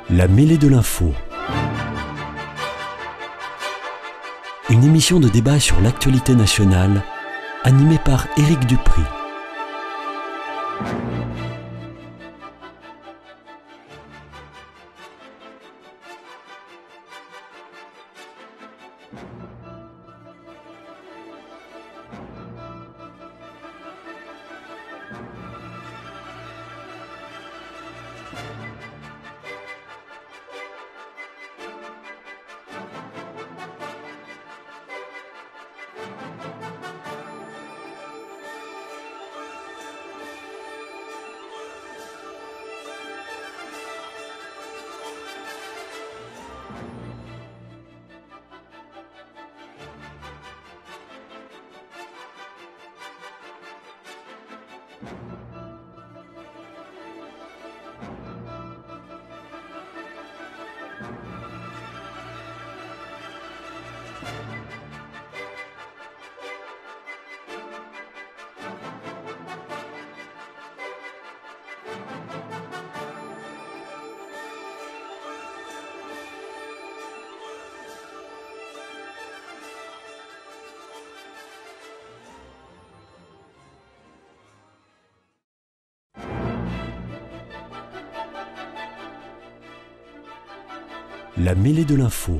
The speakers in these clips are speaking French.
La mêlée de l'info. Une émission de débat sur l'actualité nationale, animée par Éric Dupri. La mêlée de l'info.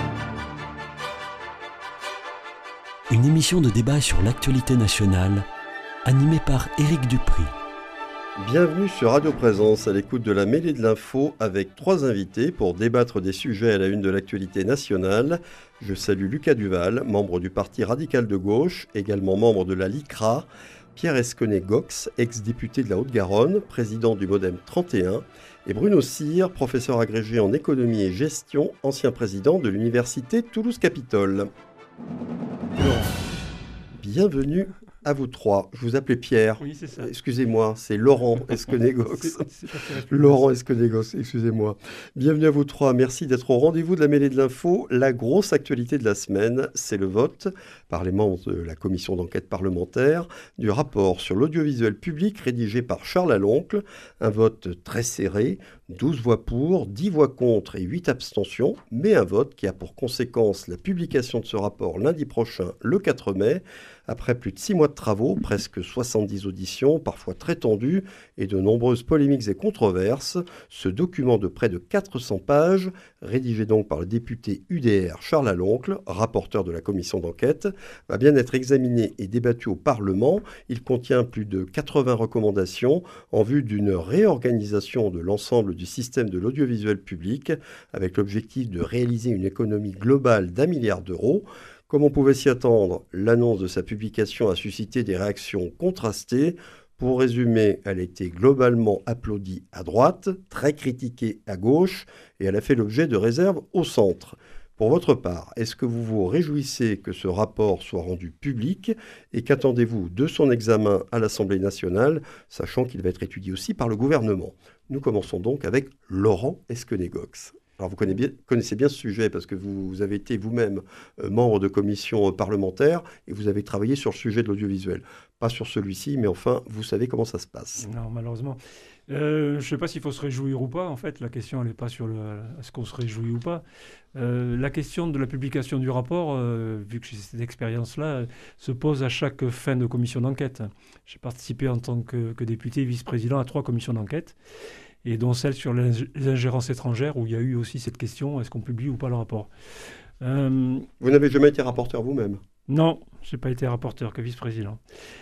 Une émission de débat sur l'actualité nationale, animée par Éric Dupri. Bienvenue sur Radio Présence à l'écoute de la mêlée de l'info avec 3 invités pour débattre des sujets à la une de l'actualité nationale. Je salue Lucas Duval, membre du Parti radical de gauche, également membre de la LICRA, Pierre Esquenet-Gox, ex-député de la Haute-Garonne, président du Modem 31, et Bruno Cyr, professeur agrégé en économie et gestion, ancien président de l'université Toulouse-Capitole. Bienvenue à vous 3. Je vous appelais Pierre. Oui, c'est ça. Excusez-moi, c'est Laurent Esquenet-Gox. Laurent Esquenet-Gox, excusez-moi. Bienvenue à vous 3. Merci d'être au rendez-vous de la mêlée de l'info. La grosse actualité de la semaine, c'est le vote par les membres de la commission d'enquête parlementaire du rapport sur l'audiovisuel public rédigé par Charles Aloncle. Un vote très serré, 12 voix pour, 10 voix contre et 8 abstentions, mais un vote qui a pour conséquence la publication de ce rapport lundi prochain, le 4 mai, après plus de 6 mois de travaux, presque 70 auditions, parfois très tendues, et de nombreuses polémiques et controverses. Ce document de près de 400 pages, rédigé donc par le député UDR Charles Aloncle, rapporteur de la commission d'enquête, va bien être examiné et débattu au Parlement. Il contient plus de 80 recommandations en vue d'une réorganisation de l'ensemble du système de l'audiovisuel public, avec l'objectif de réaliser une économie globale d'1 milliard d'euros. Comme on pouvait s'y attendre, l'annonce de sa publication a suscité des réactions contrastées. Pour résumer, elle a été globalement applaudie à droite, très critiquée à gauche, et elle a fait l'objet de réserves au centre. Pour votre part, est-ce que vous vous réjouissez que ce rapport soit rendu public et qu'attendez-vous de son examen à l'Assemblée nationale, sachant qu'il va être étudié aussi par le gouvernement ? Nous commençons donc avec Laurent Esquenet-Gox. Alors vous connaissez bien ce sujet parce que vous avez été vous-même membre de commission parlementaire et vous avez travaillé sur le sujet de l'audiovisuel. Pas sur celui-ci, mais enfin, vous savez comment ça se passe. Non, malheureusement. Je ne sais pas s'il faut se réjouir ou pas. En fait, la question, elle n'est pas sur est-ce qu'on se réjouit ou pas. La question de la publication du rapport, vu que j'ai cette expérience-là, se pose à chaque fin de commission d'enquête. J'ai participé en tant que député vice-président à 3 commissions d'enquête, et dont celle sur les ingérences étrangères, où il y a eu aussi cette question, est-ce qu'on publie ou pas le rapport. Vous n'avez jamais été rapporteur vous-même ? Non, je n'ai pas été rapporteur, que vice-président.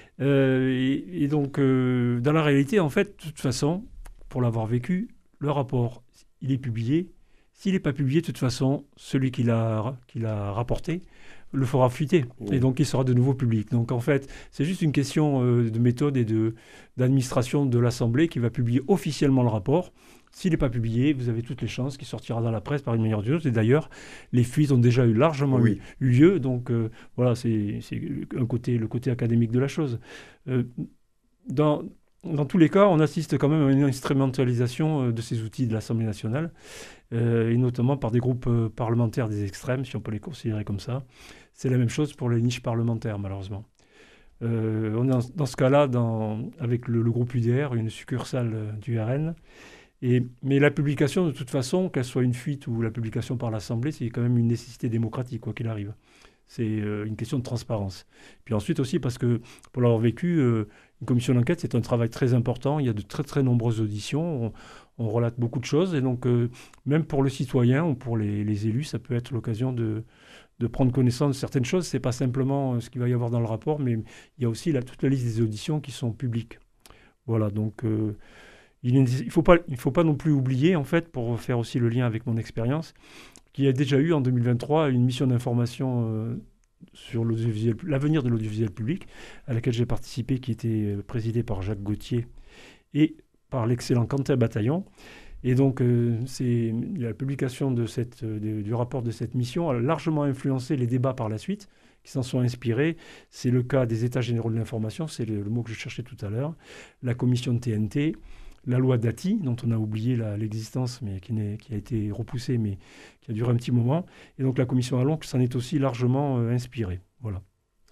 Et donc, dans la réalité, en fait, de toute façon, pour l'avoir vécu, le rapport, il est publié. S'il n'est pas publié, de toute façon, celui qui l'a rapporté le fera fuiter. Mmh. Et donc, il sera de nouveau public. Donc, en fait, c'est juste une question de méthode et d'administration de l'Assemblée qui va publier officiellement le rapport. S'il n'est pas publié, vous avez toutes les chances qu'il sortira dans la presse par une manière ou d'une autre. Et d'ailleurs, les fuites ont déjà largement eu lieu. Donc, voilà, c'est le côté académique de la chose. Dans tous les cas, on assiste quand même à une instrumentalisation de ces outils de l'Assemblée nationale, et notamment par des groupes parlementaires des extrêmes, si on peut les considérer comme ça. C'est la même chose pour les niches parlementaires, malheureusement. On est dans ce cas-là avec le groupe UDR, une succursale du RN, Mais la publication, de toute façon, qu'elle soit une fuite ou la publication par l'Assemblée, c'est quand même une nécessité démocratique, quoi qu'il arrive. C'est une question de transparence. Puis ensuite aussi, parce que pour l'avoir vécu, une commission d'enquête, c'est un travail très important. Il y a de très très nombreuses auditions. On relate beaucoup de choses. Et donc, même pour le citoyen ou pour les élus, ça peut être l'occasion de prendre connaissance de certaines choses. Ce n'est pas simplement ce qu'il va y avoir dans le rapport, mais il y a aussi toute la liste des auditions qui sont publiques. Voilà, donc il ne faut pas non plus oublier, en fait, pour faire aussi le lien avec mon expérience, qu'il y a déjà eu en 2023 une mission d'information sur l'avenir de l'audiovisuel public, à laquelle j'ai participé, qui était présidée par Jacques Gauthier et par l'excellent Quentin Bataillon. Et donc, la publication du rapport de cette mission a largement influencé les débats par la suite, qui s'en sont inspirés. C'est le cas des États généraux de l'information, c'est le mot que je cherchais tout à l'heure, la commission de TNT, la loi Dati, dont on a oublié l'existence, mais qui a été repoussée, mais qui a duré un petit moment. Et donc la commission Allon s'en est aussi largement inspirée. Voilà.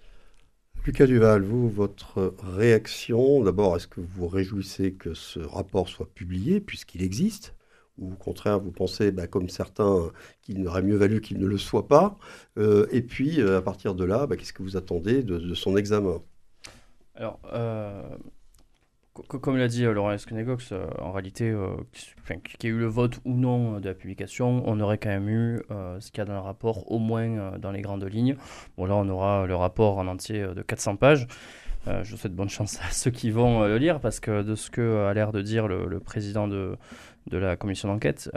Lucas Duval, vous, votre réaction, d'abord, est-ce que vous vous réjouissez que ce rapport soit publié, puisqu'il existe, ou au contraire, vous pensez, comme certains, qu'il n'aurait mieux valu qu'il ne le soit pas, et puis, à partir de là, qu'est-ce que vous attendez de son examen? Alors, comme l'a dit Laurent Esquenégox, en réalité, qu'il y ait eu le vote ou non de la publication, on aurait quand même eu ce qu'il y a dans le rapport, au moins dans les grandes lignes. Bon, là, on aura le rapport en entier de 400 pages. Je souhaite bonne chance à ceux qui vont le lire, parce que de ce que a l'air de dire le président de la commission d'enquête,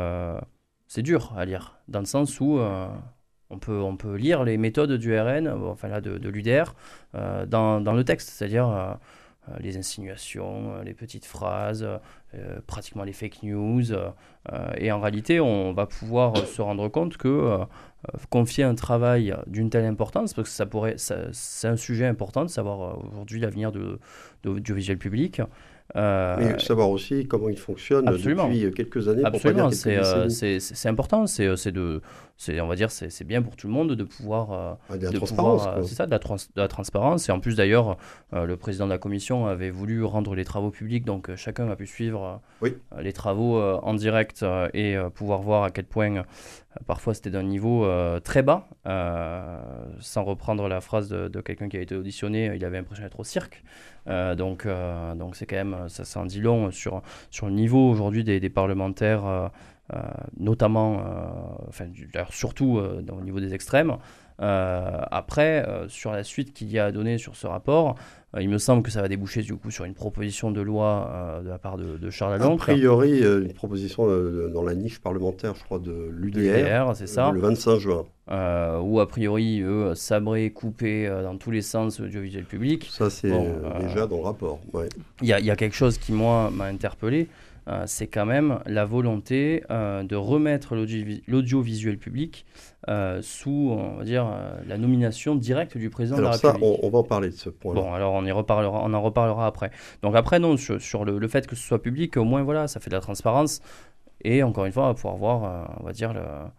c'est dur à lire, dans le sens où on peut lire les méthodes du RN, enfin là de l'UDR, dans le texte, c'est-à-dire les insinuations, les petites phrases, pratiquement les fake news. Et en réalité, on va pouvoir se rendre compte que confier un travail d'une telle importance, parce que c'est un sujet important de savoir aujourd'hui l'avenir de l'audiovisuel public. Mais savoir aussi comment il fonctionne depuis quelques années. Absolument, c'est important. On va dire, c'est bien pour tout le monde de pouvoir. De la transparence. C'est ça, de la transparence. Et en plus, d'ailleurs, le président de la commission avait voulu rendre les travaux publics, donc chacun a pu suivre les travaux en direct et pouvoir voir à quel point parfois c'était d'un niveau très bas. Sans reprendre la phrase de quelqu'un qui a été auditionné, il avait l'impression d'être au cirque. Donc c'est quand même, ça en dit long sur le niveau aujourd'hui des parlementaires, notamment, surtout au niveau des extrêmes. Après, sur la suite qu'il y a à donner sur ce rapport, il me semble que ça va déboucher du coup sur une proposition de loi de la part de Charles Aloncle. A priori, une proposition dans la niche parlementaire, je crois, de l'UDR, c'est ça. Le 25 juin. Où a priori, eux, sabrer, couper dans tous les sens l'audiovisuel public. Ça, c'est déjà dans le rapport. Il y a quelque chose qui, moi, m'a interpellé. C'est quand même la volonté de remettre l'audiovisuel public sous, on va dire, la nomination directe du président de la République. Alors ça, on va en parler de ce point-là. Bon, alors on en reparlera après. Donc après, non, sur le fait que ce soit public, au moins, voilà, ça fait de la transparence. Et encore une fois, on va pouvoir voir, on va dire,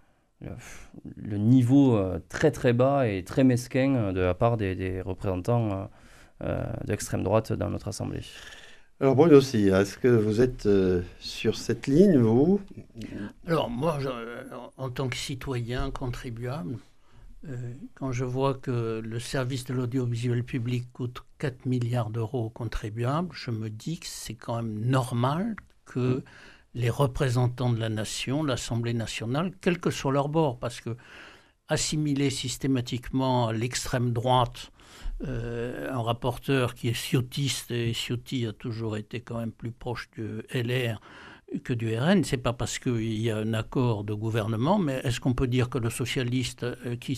le niveau très très bas et très mesquin de la part des représentants d'extrême droite dans notre Assemblée. Alors Bruno aussi, est-ce que vous êtes sur cette ligne, vous? Alors moi, en tant que citoyen contribuable, quand je vois que le service de l'audiovisuel public coûte 4 milliards d'euros aux contribuables, je me dis que c'est quand même normal que les représentants de la nation, l'Assemblée nationale, quel que soit leur bord, parce que assimiler systématiquement à l'extrême droite un rapporteur qui est ciotiste, et Ciotti a toujours été quand même plus proche du LR que du RN, c'est pas parce qu'il y a un accord de gouvernement, mais est-ce qu'on peut dire que les socialistes qui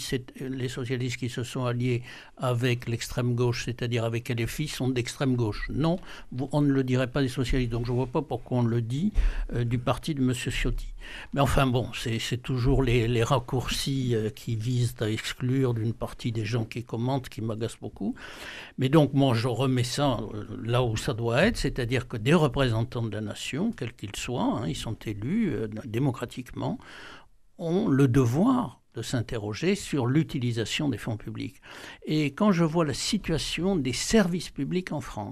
se sont alliés avec l'extrême gauche, c'est-à-dire avec LFI, sont d'extrême gauche? Non, on ne le dirait pas des socialistes, donc je ne vois pas pourquoi on le dit du parti de M. Ciotti. Mais enfin bon, c'est toujours les raccourcis qui visent à exclure d'une partie des gens qui commentent, qui m'agacent beaucoup. Mais donc moi je remets ça là où ça doit être, c'est-à-dire que des représentants de la nation, quels qu'ils soient, ils sont élus démocratiquement, ont le devoir de s'interroger sur l'utilisation des fonds publics. Et quand je vois la situation des services publics en France,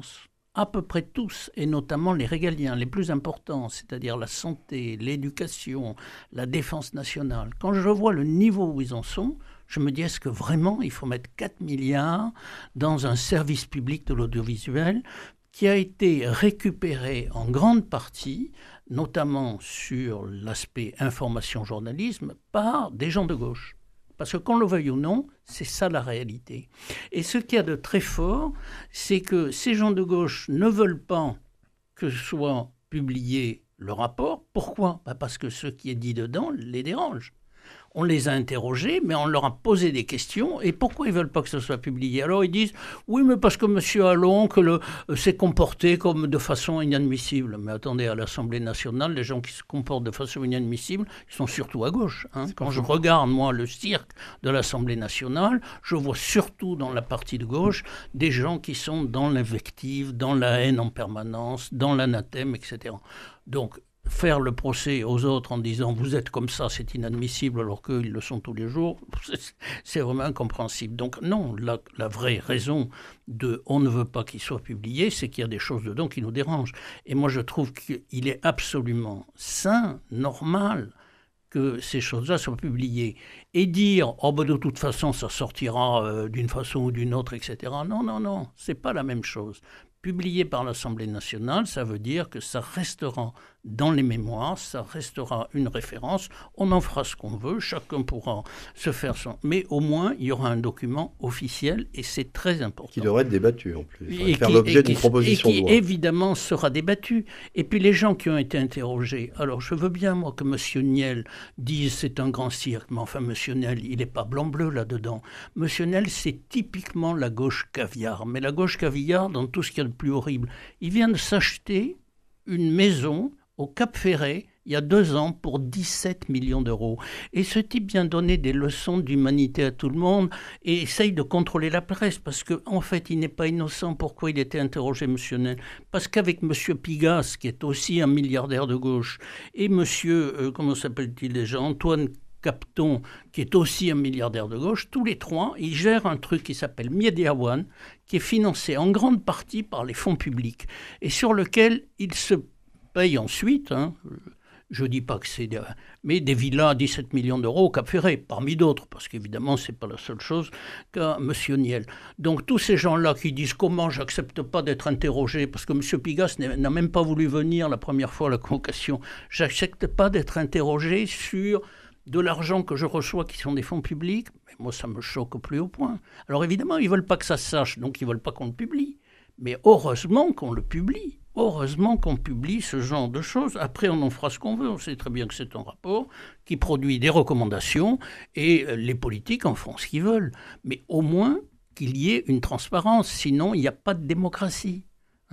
à peu près tous, et notamment les régaliens, les plus importants, c'est-à-dire la santé, l'éducation, la défense nationale, quand je vois le niveau où ils en sont, je me dis, est-ce que vraiment il faut mettre 4 milliards dans un service public de l'audiovisuel qui a été récupéré en grande partie, notamment sur l'aspect information-journalisme, par des gens de gauche. Parce que qu'on le veuille ou non, c'est ça la réalité. Et ce qu'il y a de très fort, c'est que ces gens de gauche ne veulent pas que soit publié le rapport. Pourquoi ? Parce que ce qui est dit dedans les dérange. On les a interrogés, mais on leur a posé des questions. Et pourquoi ils ne veulent pas que ce soit publié ? Alors ils disent, oui, mais parce que M. Allon s'est comporté comme de façon inadmissible. Mais attendez, à l'Assemblée nationale, les gens qui se comportent de façon inadmissible, ils sont surtout à gauche. Quand je regarde, moi, le cirque de l'Assemblée nationale, je vois surtout dans la partie de gauche des gens qui sont dans l'invective, dans la haine en permanence, dans l'anathème, etc. Donc, faire le procès aux autres en disant « vous êtes comme ça, c'est inadmissible » alors qu'ils le sont tous les jours, c'est vraiment incompréhensible. Donc non, la vraie raison de « on ne veut pas qu'il soit publié », c'est qu'il y a des choses dedans qui nous dérangent. Et moi, je trouve qu'il est absolument sain, normal, que ces choses-là soient publiées. Et dire « oh ben de toute façon, ça sortira d'une façon ou d'une autre, etc. » Non, c'est pas la même chose. Publié par l'Assemblée nationale, ça veut dire que ça restera dans les mémoires, ça restera une référence, on en fera ce qu'on veut, chacun pourra se faire son... Mais au moins, il y aura un document officiel et c'est très important. Qui devrait être débattu en plus, il faire l'objet d'une proposition de loi. Et qui évidemment sera débattu. Et puis les gens qui ont été interrogés, alors je veux bien moi que M. Niel dise c'est un grand cirque, mais enfin M. Niel, il n'est pas blanc-bleu là-dedans. M. Niel, c'est typiquement la gauche caviar, mais la gauche caviar dans tout ce qu'il y a de plus horrible. Il vient de s'acheter une maison au Cap-Ferret, il y a 2 ans, pour 17 millions d'euros. Et ce type vient donner des leçons d'humanité à tout le monde et essaye de contrôler la presse, parce qu'en fait, il n'est pas innocent. Pourquoi il était interrogé, M. Niel ? Parce qu'avec M. Pigasse, qui est aussi un milliardaire de gauche, et M. comment s'appelle-t-il déjà, Antoine Capton, qui est aussi un milliardaire de gauche, tous les trois, ils gèrent un truc qui s'appelle Media One, qui est financé en grande partie par les fonds publics, et sur lequel ils se payent ensuite, je ne dis pas que c'est... mais des villas à 17 millions d'euros au Cap-Ferret, parmi d'autres, parce qu'évidemment, ce n'est pas la seule chose qu'a M. Niel. Donc tous ces gens-là qui disent « comment j'accepte pas d'être interrogé ?» parce que M. Pigasse n'a même pas voulu venir la première fois à la convocation. « J'accepte pas d'être interrogé sur... » de l'argent que je reçois qui sont des fonds publics, mais moi ça me choque au plus haut point. Alors évidemment, ils ne veulent pas que ça se sache, donc ils ne veulent pas qu'on le publie. Mais heureusement qu'on le publie. Heureusement qu'on publie ce genre de choses. Après, on en fera ce qu'on veut. On sait très bien que c'est un rapport qui produit des recommandations et les politiques en font ce qu'ils veulent. Mais au moins qu'il y ait une transparence, sinon il n'y a pas de démocratie.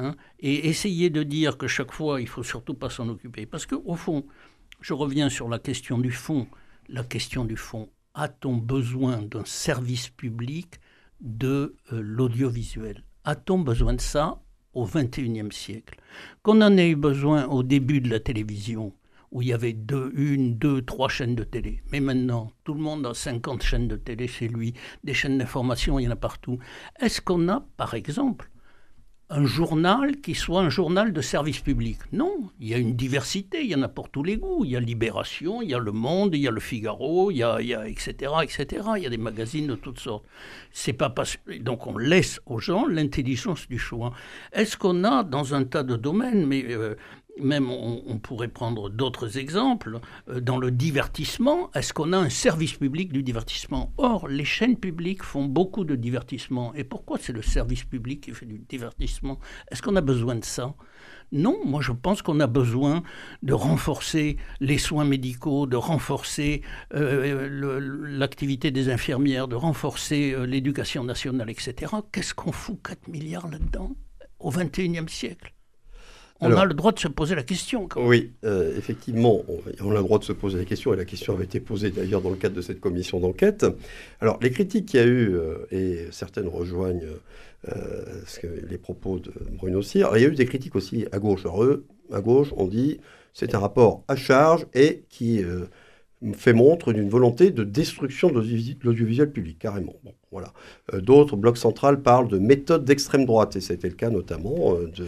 Et essayer de dire que chaque fois, il ne faut surtout pas s'en occuper. Parce qu'au fond, je reviens sur la question du fond. La question du fond, a-t-on besoin d'un service public de l'audiovisuel ? A-t-on besoin de ça au XXIe siècle ? Qu'on en ait eu besoin au début de la télévision, où il y avait 2, 3 chaînes de télé. Mais maintenant, tout le monde a 50 chaînes de télé chez lui, des chaînes d'information, il y en a partout. Est-ce qu'on a, par exemple, un journal qui soit un journal de service public? Non, il y a une diversité, il y en a pour tous les goûts. Il y a Libération, il y a Le Monde, il y a Le Figaro, il y a etc., etc. Il y a des magazines de toutes sortes. C'est pas donc on laisse aux gens l'intelligence du choix. Est-ce qu'on a dans un tas de domaines, mais même on pourrait prendre d'autres exemples, dans le divertissement, est-ce qu'on a un service public du divertissement ? Or, les chaînes publiques font beaucoup de divertissement. Et pourquoi c'est le service public qui fait du divertissement ? Est-ce qu'on a besoin de ça ? Non, moi je pense qu'on a besoin de renforcer les soins médicaux, de renforcer l'activité des infirmières, de renforcer l'éducation nationale, etc. Qu'est-ce qu'on fout 4 milliards là-dedans au XXIe siècle ? On a le droit de se poser la question. Oui, effectivement, on a le droit de se poser la question, et la question avait été posée d'ailleurs dans le cadre de cette commission d'enquête. Alors, les critiques qu'il y a eu, et certaines rejoignent les propos de Bruno Cyr, il y a eu des critiques aussi à gauche. Alors, à gauche, on dit c'est un rapport à charge et qui fait montre d'une volonté de destruction de l'audiovisuel public, carrément. Bon. Voilà. D'autres, Bloc Central, parlent de méthode d'extrême droite, et c'était le cas notamment de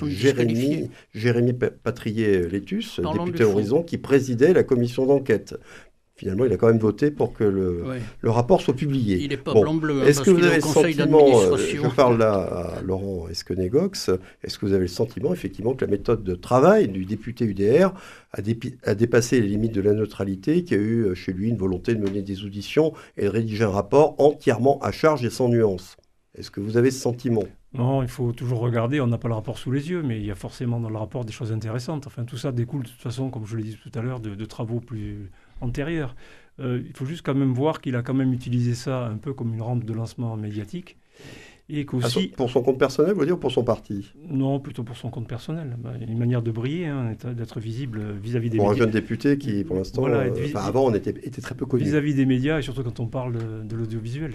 Jérémy Patrier-Létus, député Horizon, qui présidait la commission d'enquête. Finalement, il a quand même voté pour que le rapport soit publié. Il n'est pas blanc-bleu. Est-ce que vous avez le sentiment, je parle là à Laurent Esquenet-Gox, est-ce que vous avez le sentiment effectivement que la méthode de travail du député UDR a dépassé les limites de la neutralité, qu'il y a eu chez lui une volonté de mener des auditions et de rédiger un rapport entièrement à charge et sans nuance? Est-ce que vous avez ce sentiment? Non, il faut toujours regarder, on n'a pas le rapport sous les yeux, mais il y a forcément dans le rapport des choses intéressantes. Enfin, tout ça découle de toute façon, comme je l'ai dit tout à l'heure, de travaux plus antérieurs. Il faut juste quand même voir qu'il a quand même utilisé ça un peu comme une rampe de lancement médiatique. Et qu'aussi... pour son compte personnel, vous voulez dire, ou pour son parti? Non, plutôt pour son compte personnel. Une manière de briller, d'être visible vis-à-vis des médias. Pour un jeune député qui, pour l'instant, avant, on était très peu connu. Vis-à-vis des médias, et surtout quand on parle de l'audiovisuel.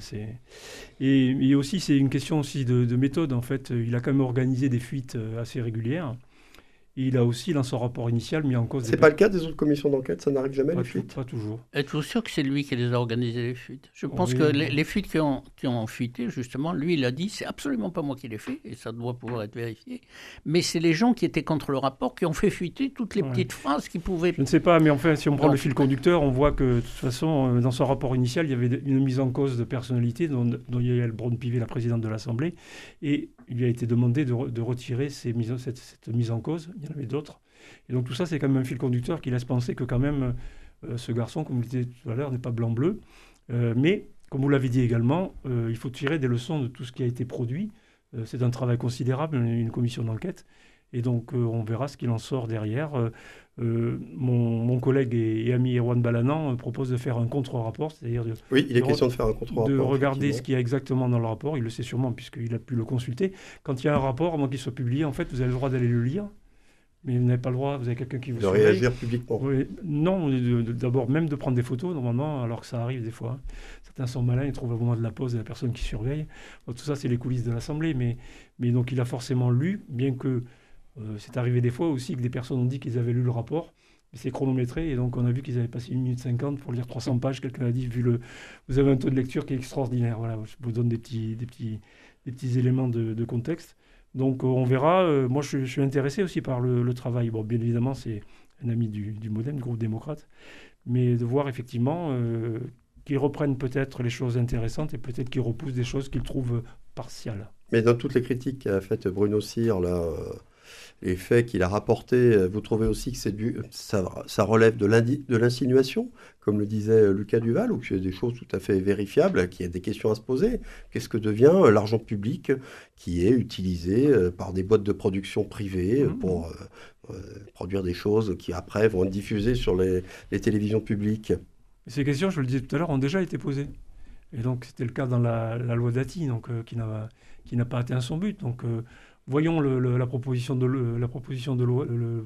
Et aussi, c'est une question aussi de méthode. En fait, il a quand même organisé des fuites assez régulières. Et il a aussi, dans son rapport initial, mis en cause... C'est pas le cas des autres commissions d'enquête, ça n'arrive jamais, les fuites? Pas toujours. Êtes-vous sûr que c'est lui qui les a organisées, les fuites? Je pense que les fuites qui ont fuité, justement, lui, il a dit, c'est absolument pas moi qui l'ai fait, et ça doit pouvoir être vérifié, mais c'est les gens qui étaient contre le rapport qui ont fait fuiter toutes les petites phrases qui pouvaient... Je ne sais pas, mais enfin, si on prend le fil conducteur, on voit que, de toute façon, dans son rapport initial, il y avait une mise en cause de personnalité, dont Yael Braun-Pivet, la présidente de l'Assemblée, et il lui a été demandé de retirer cette mise en cause. Il y en avait d'autres. Et donc tout ça, c'est quand même un fil conducteur qui laisse penser que quand même ce garçon, comme vous le disiez tout à l'heure, n'est pas blanc-bleu. Mais, comme vous l'avez dit également, il faut tirer des leçons de tout ce qui a été produit. C'est un travail considérable, une commission d'enquête. Et donc on verra ce qu'il en sort derrière. Mon collègue et ami Erwan Balanan propose de faire un contre-rapport, c'est-à-dire il est question de faire un contre-rapport. De regarder ce qu'il y a exactement dans le rapport. Il le sait sûrement puisqu'il a pu le consulter. Quand il y a un rapport, avant qu'il soit publié, en fait, vous avez le droit d'aller le lire. Mais vous n'avez pas le droit, vous avez quelqu'un qui vous surveille. De réagir publiquement. Oui, non, d'abord même de prendre des photos, normalement, alors que ça arrive des fois. Certains sont malins, ils trouvent au moment de la pause de la personne qui surveille. Donc, tout ça, c'est les coulisses de l'Assemblée. Mais donc, il a forcément lu, bien que c'est arrivé des fois aussi que des personnes ont dit qu'ils avaient lu le rapport. Mais c'est chronométré, et donc on a vu qu'ils avaient passé 1 minute 50 pour lire 300 pages. Quelqu'un a dit, vous avez un taux de lecture qui est extraordinaire. Voilà, je vous donne des petits éléments de contexte. Donc on verra. Moi, je suis intéressé aussi par le travail. Bon, bien évidemment, c'est un ami du MoDem, du groupe démocrate. Mais de voir effectivement qu'ils reprennent peut-être les choses intéressantes et peut-être qu'ils repoussent des choses qu'ils trouvent partiales. Mais dans toutes les critiques qu'a faites Bruno Cyr, là, les faits qu'il a rapportés, vous trouvez aussi que ça relève de l'insinuation, comme le disait Lucas Duval, ou que c'est des choses tout à fait vérifiables, qu'il y a des questions à se poser? Qu'est-ce que devient l'argent public qui est utilisé par des boîtes de production privées pour produire des choses qui après vont être diffusées sur les télévisions publiques? Ces questions, je le disais tout à l'heure, ont déjà été posées. Et donc c'était le cas dans la loi Dati, donc, qui n'a pas atteint son but. Donc voyons la proposition de loi,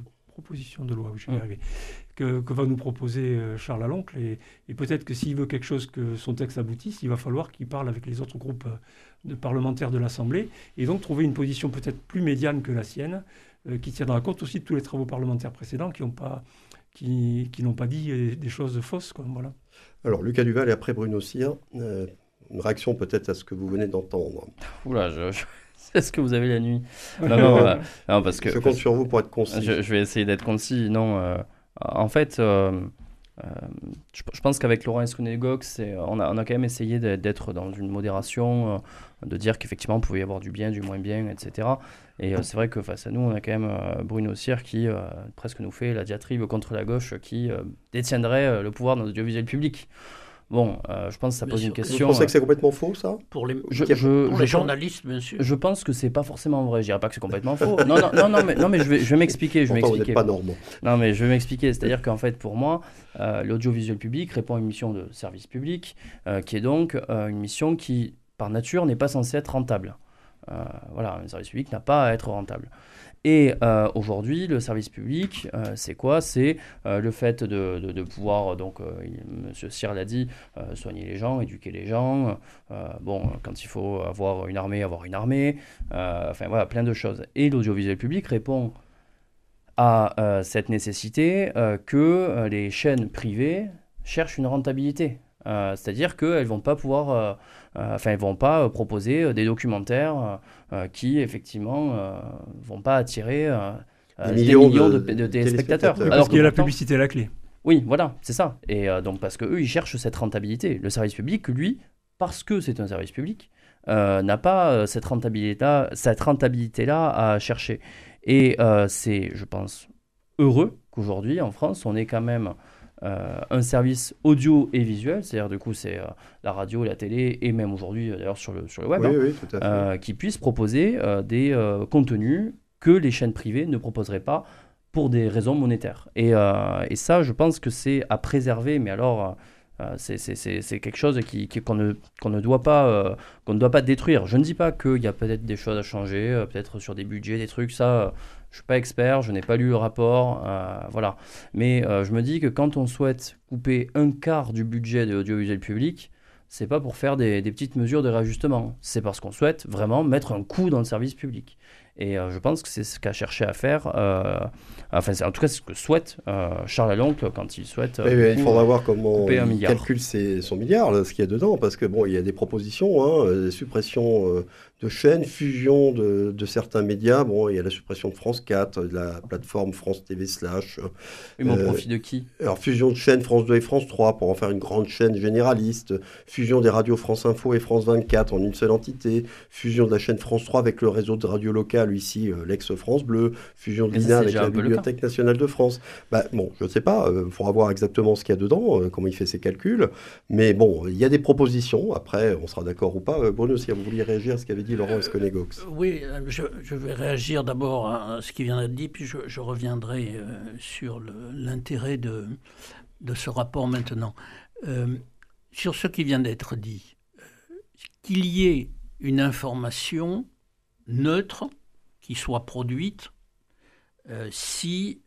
oui, je vais y arriver, que va nous proposer Charles Aloncle. Et peut-être que s'il veut quelque chose, que son texte aboutisse, il va falloir qu'il parle avec les autres groupes de parlementaires de l'Assemblée, et donc trouver une position peut-être plus médiane que la sienne, qui tiendra compte aussi de tous les travaux parlementaires précédents qui n'ont pas dit des choses fausses, quoi, voilà. Alors, Lucas Duval et après Bruno Cyr, une réaction peut-être à ce que vous venez d'entendre. Oula, c'est ce que vous avez la nuit. Non, parce que... Je compte sur vous pour être concis. Je vais essayer d'être concis. Non, en fait, je pense qu'avec Laurent Esquenet-Gox, on a quand même essayé d'être dans une modération, de dire qu'effectivement, il pouvait y avoir du bien, du moins bien, etc. Et c'est vrai que face à nous, on a quand même Bruno Cyr qui presque nous fait la diatribe contre la gauche qui détiendrait le pouvoir dans l'audiovisuel public. Bon, je pense que ça pose une question. Vous pensez que c'est complètement faux, ça? Pour les journalistes, bien sûr. Je pense que c'est pas forcément vrai. Je dirais pas que c'est complètement faux. Non, mais je vais m'expliquer. Vous n'êtes pas normand. Non, mais je vais m'expliquer. C'est-à-dire qu'en fait, pour moi, l'audiovisuel public répond à une mission de service public, qui est donc une mission qui, par nature, n'est pas censée être rentable. Voilà, un service public n'a pas à être rentable. Et aujourd'hui, le service public, c'est quoi? C'est le fait de pouvoir, donc, M. Cyr l'a dit, soigner les gens, éduquer les gens. Quand il faut avoir une armée. Enfin, voilà, plein de choses. Et l'audiovisuel public répond à cette nécessité que les chaînes privées cherchent une rentabilité. C'est-à-dire qu'elles ne vont pas pouvoir ils vont pas proposer des documentaires qui effectivement vont pas attirer des millions de téléspectateurs. Alors qu'il y a la publicité à la clé. Oui, voilà, c'est ça. Et donc parce qu'eux, ils cherchent cette rentabilité. Le service public, lui, parce que c'est un service public, n'a pas cette rentabilité-là à chercher. Et c'est, je pense, heureux qu'aujourd'hui, en France, on ait quand même un service audio et visuel, c'est-à-dire du coup c'est la radio, la télé et même aujourd'hui d'ailleurs sur le web, oui, tout à fait. qui puisse proposer des contenus que les chaînes privées ne proposeraient pas pour des raisons monétaires. Et ça, je pense que c'est à préserver, mais alors c'est quelque chose qu'on ne doit pas détruire. Je ne dis pas qu'il y a peut-être des choses à changer, peut-être sur des budgets, des trucs, ça... Je ne suis pas expert, je n'ai pas lu le rapport, voilà. Mais je me dis que quand on souhaite couper un quart du budget de l'audiovisuel public, c'est pas pour faire des petites mesures de réajustement. C'est parce qu'on souhaite vraiment mettre un coup dans le service public. Et je pense que c'est ce qu'a cherché à faire, en tout cas c'est ce que souhaite Charles Lalonde quand il souhaite il faudra voir comment il milliard. calcule son milliard, là, ce qu'il y a dedans, parce que bon, il y a des propositions, des suppressions de chaînes, fusion de certains médias. Bon, il y a la suppression de France 4, de la plateforme France TV /. Mais au profit de qui ? Alors, fusion de chaînes France 2 et France 3 pour en faire une grande chaîne généraliste. Fusion des radios France Info et France 24 en une seule entité. Fusion de la chaîne France 3 avec le réseau de radio locale, ici, l'ex-France Bleu. Fusion de l'INA avec la Bibliothèque nationale de France. Bon, je ne sais pas, il faudra voir exactement ce qu'il y a dedans, comment il fait ses calculs. Mais bon, il y a des propositions. Après, on sera d'accord ou pas. Bruno, si vous vouliez réagir à ce qu'avait dit Laurent Esconet-Gox. Oui, je vais réagir d'abord à ce qui vient d'être dit, puis je reviendrai sur l'intérêt de ce rapport maintenant. Sur ce qui vient d'être dit, qu'il y ait une information neutre qui soit produite si,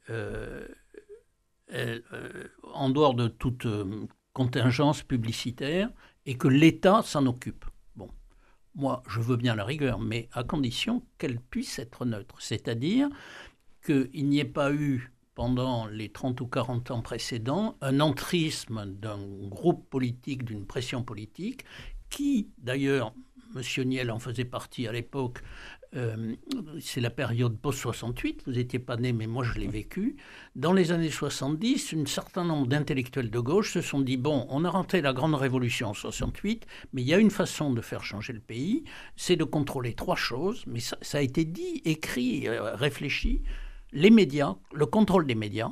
en dehors de toute contingence publicitaire, et que l'État s'en occupe. Bon, moi, je veux bien la rigueur, mais à condition qu'elle puisse être neutre. C'est-à-dire qu'il n'y ait pas eu, pendant les 30 ou 40 ans précédents, un entrisme d'un groupe politique, d'une pression politique, qui, d'ailleurs, M. Niel en faisait partie à l'époque, c'est la période post-68, vous n'étiez pas né, mais moi je l'ai vécu. Dans les années 70, un certain nombre d'intellectuels de gauche se sont dit, bon, on a raté la grande révolution en 68, mais il y a une façon de faire changer le pays, c'est de contrôler trois choses, mais ça a été dit, écrit, réfléchi, les médias, le contrôle des médias,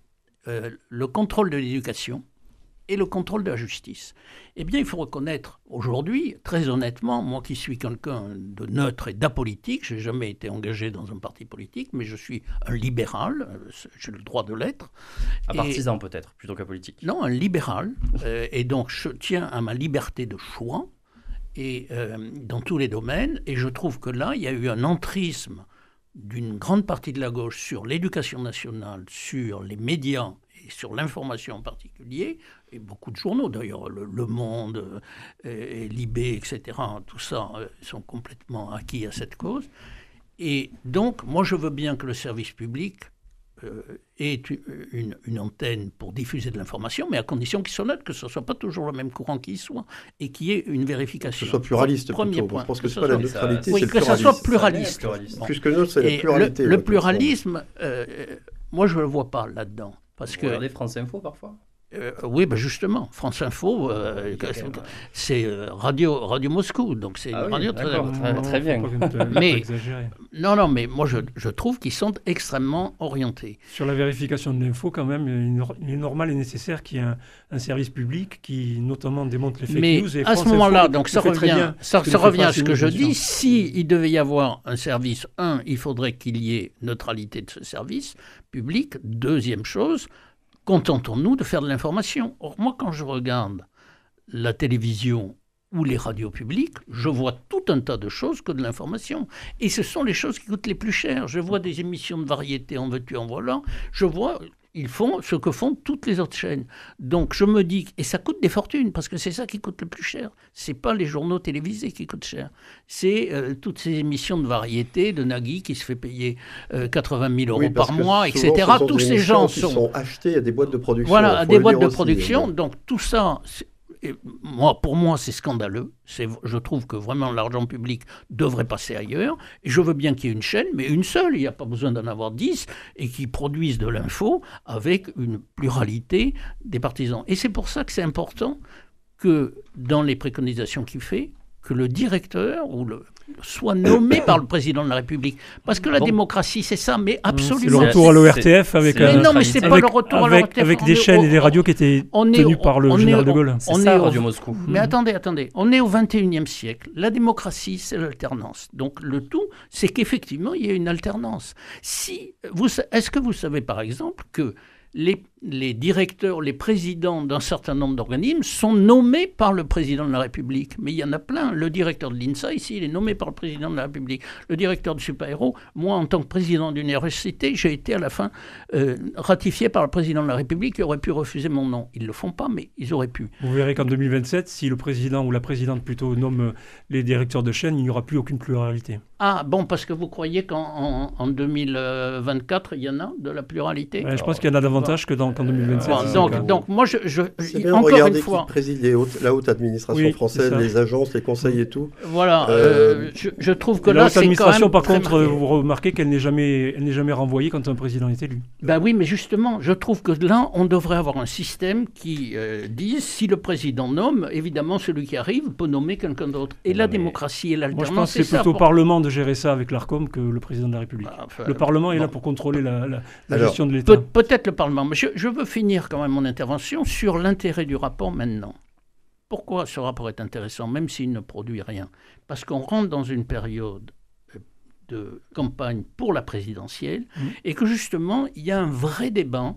le contrôle de l'éducation, et le contrôle de la justice. Eh bien, il faut reconnaître aujourd'hui, très honnêtement, moi qui suis quelqu'un de neutre et d'apolitique, je n'ai jamais été engagé dans un parti politique, mais je suis un libéral, j'ai le droit de l'être. Un partisan peut-être, plutôt qu'un politique. Non, un libéral, et donc je tiens à ma liberté de choix, et dans tous les domaines, et je trouve que là, il y a eu un entrisme d'une grande partie de la gauche sur l'éducation nationale, sur les médias, sur l'information en particulier, et beaucoup de journaux d'ailleurs, Le Monde, et Libé, etc., tout ça sont complètement acquis à cette cause. Et donc, moi je veux bien que le service public ait une antenne pour diffuser de l'information, mais à condition qu'il soit neutre, que ce ne soit pas toujours le même courant qui y soit, et qu'il y ait une vérification. Que ce soit pluraliste Premier plutôt. point. Je pense que ce n'est pas la neutralité, oui, c'est le que pluralisme. ça soit pluraliste. Bon. Plus que neutre, c'est la pluralité. Le pluralisme, moi je ne le vois pas là-dedans. Parce que regardez France Info parfois. Oui, ben justement, France Info, c'est Radio Moscou, donc c'est une radio très bien. Mais non, mais moi je trouve qu'ils sont extrêmement orientés. Sur la vérification de l'info, quand même, il est normal et nécessaire qu'il y ait un service public qui, notamment, démonte les fake news. Mais à ce moment-là, donc ça revient à ce que je dis. S'il devait y avoir un service, il faudrait qu'il y ait neutralité de ce service public. Deuxième chose, contentons-nous de faire de l'information. Or, moi, quand je regarde la télévision ou les radios publiques, je vois tout un tas de choses que de l'information. Et ce sont les choses qui coûtent les plus chères. Je vois des émissions de variété, en veux-tu, en voilà. Je vois, ils font ce que font toutes les autres chaînes. Donc, je me dis, et ça coûte des fortunes, parce que c'est ça qui coûte le plus cher. C'est pas les journaux télévisés qui coûtent cher. C'est toutes ces émissions de variété, de Nagui qui se fait payer 80 000 euros par mois, etc. Tous ces gens sont achetés à des boîtes de production. Voilà, à des boîtes de production. Donc, tout ça... pour moi, c'est scandaleux. Je trouve que vraiment l'argent public devrait passer ailleurs. Et je veux bien qu'il y ait une chaîne, mais une seule. Il n'y a pas besoin d'en avoir 10 et qui produisent de l'info avec une pluralité des partisans. Et c'est pour ça que c'est important que dans les préconisations qu'il fait, que le directeur soit nommé par le président de la République. Parce que la démocratie, c'est ça, mais absolument. C'est le retour à l'ORTF avec des chaînes et des radios qui étaient tenues par le général de Gaulle. C'est ça, Radio Moscou. Mais attendez. On est au XXIe siècle. La démocratie, c'est l'alternance. Donc le tout, c'est qu'effectivement, il y ait une alternance. Est-ce que vous savez, par exemple, que les directeurs, les présidents d'un certain nombre d'organismes sont nommés par le président de la République. Mais il y en a plein. Le directeur de l'INSA, ici, il est nommé par le président de la République. Le directeur de Super-Héros, moi, en tant que président d'une université, j'ai été à la fin ratifié par le président de la République qui aurait pu refuser mon nom. Ils ne le font pas, mais ils auraient pu. Vous verrez qu'en 2027, si le président ou la présidente plutôt nomme les directeurs de chaîne, il n'y aura plus aucune pluralité. Ah, bon, parce que vous croyez qu'en 2024, il y en a de la pluralité? Je pense qu'il y en a davantage qu'en 2027. Donc, moi, c'est bien encore une fois, qui préside la haute administration française, les agences, les conseils et tout. Voilà, je trouve que là, c'est quand même... L'administration, par contre, vous remarquez qu'elle n'est jamais renvoyée quand un président est élu. Ben oui, mais justement, je trouve que là, on devrait avoir un système qui dise, si le président nomme, évidemment, celui qui arrive peut nommer quelqu'un d'autre. Et la démocratie et l'alternance, moi, je pense que c'est plutôt au Parlement de gérer ça avec l'ARCOM que le président de la République. Le Parlement est là pour contrôler la gestion de l'État. Peut-être le Parlement, mais je veux finir quand même mon intervention sur l'intérêt du rapport maintenant. Pourquoi ce rapport est intéressant, même s'il ne produit rien? Parce qu'on rentre dans une période de campagne pour la présidentielle et que justement, il y a un vrai débat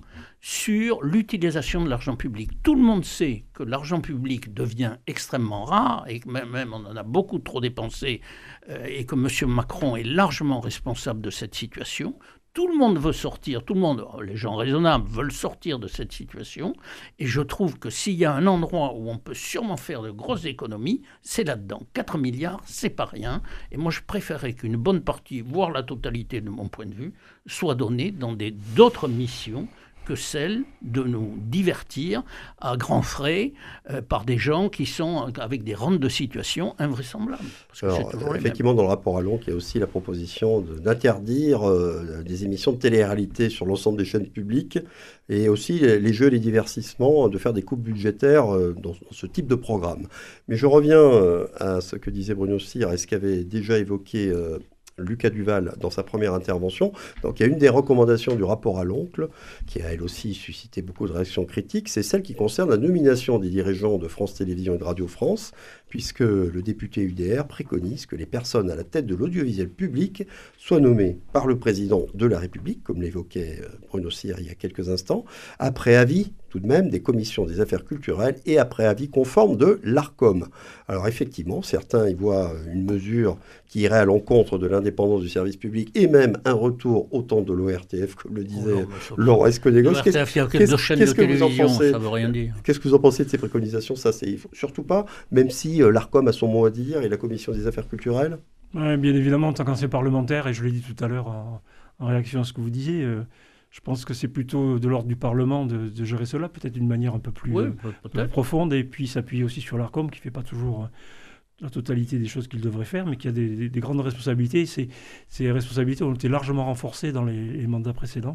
sur l'utilisation de l'argent public. Tout le monde sait que l'argent public devient extrêmement rare et que même on en a beaucoup trop dépensé et que M. Macron est largement responsable de cette situation. Tout le monde veut sortir, les gens raisonnables veulent sortir de cette situation. Et je trouve que s'il y a un endroit où on peut sûrement faire de grosses économies, c'est là-dedans. 4 milliards, c'est pas rien. Et moi, je préférerais qu'une bonne partie, voire la totalité de mon point de vue, soit donnée dans d'autres missions que celle de nous divertir à grands frais par des gens qui sont avec des rentes de situation invraisemblables. Parce que alors, effectivement, dans le rapport Allon, il y a aussi la proposition d'interdire des émissions de télé-réalité sur l'ensemble des chaînes publiques et aussi les jeux et les divertissements, de faire des coupes budgétaires dans ce type de programme. Mais je reviens à ce que disait Bruno Cyr et ce qu'avait déjà évoqué Lucas Duval dans sa première intervention. Donc il y a une des recommandations du rapport à l'oncle, qui a elle aussi suscité beaucoup de réactions critiques, c'est celle qui concerne la nomination des dirigeants de France Télévisions et de Radio France, puisque le député UDR préconise que les personnes à la tête de l'audiovisuel public soient nommées par le président de la République, comme l'évoquait Bruno Cyr il y a quelques instants, après avis tout de même des commissions des affaires culturelles et après avis conforme de l'ARCOM. Alors effectivement, certains y voient une mesure qui irait à l'encontre de l'indépendance du service public et même un retour au temps de l'ORTF, comme le disait Laurent Escudegos. Qu'est-ce que vous en pensez? Ça veut rien dire. Qu'est-ce que vous en pensez de ces préconisations? Ça, c'est surtout pas, même si l'ARCOM a son mot à dire et la commission des affaires culturelles. Ouais, bien évidemment, en tant qu'ancien parlementaire, et je l'ai dit tout à l'heure en réaction à ce que vous disiez, je pense que c'est plutôt de l'ordre du Parlement de gérer cela, peut-être d'une manière un peu plus profonde, et puis s'appuyer aussi sur l'ARCOM qui ne fait pas toujours la totalité des choses qu'il devrait faire, mais qui a des grandes responsabilités. Ces responsabilités ont été largement renforcées dans les mandats précédents.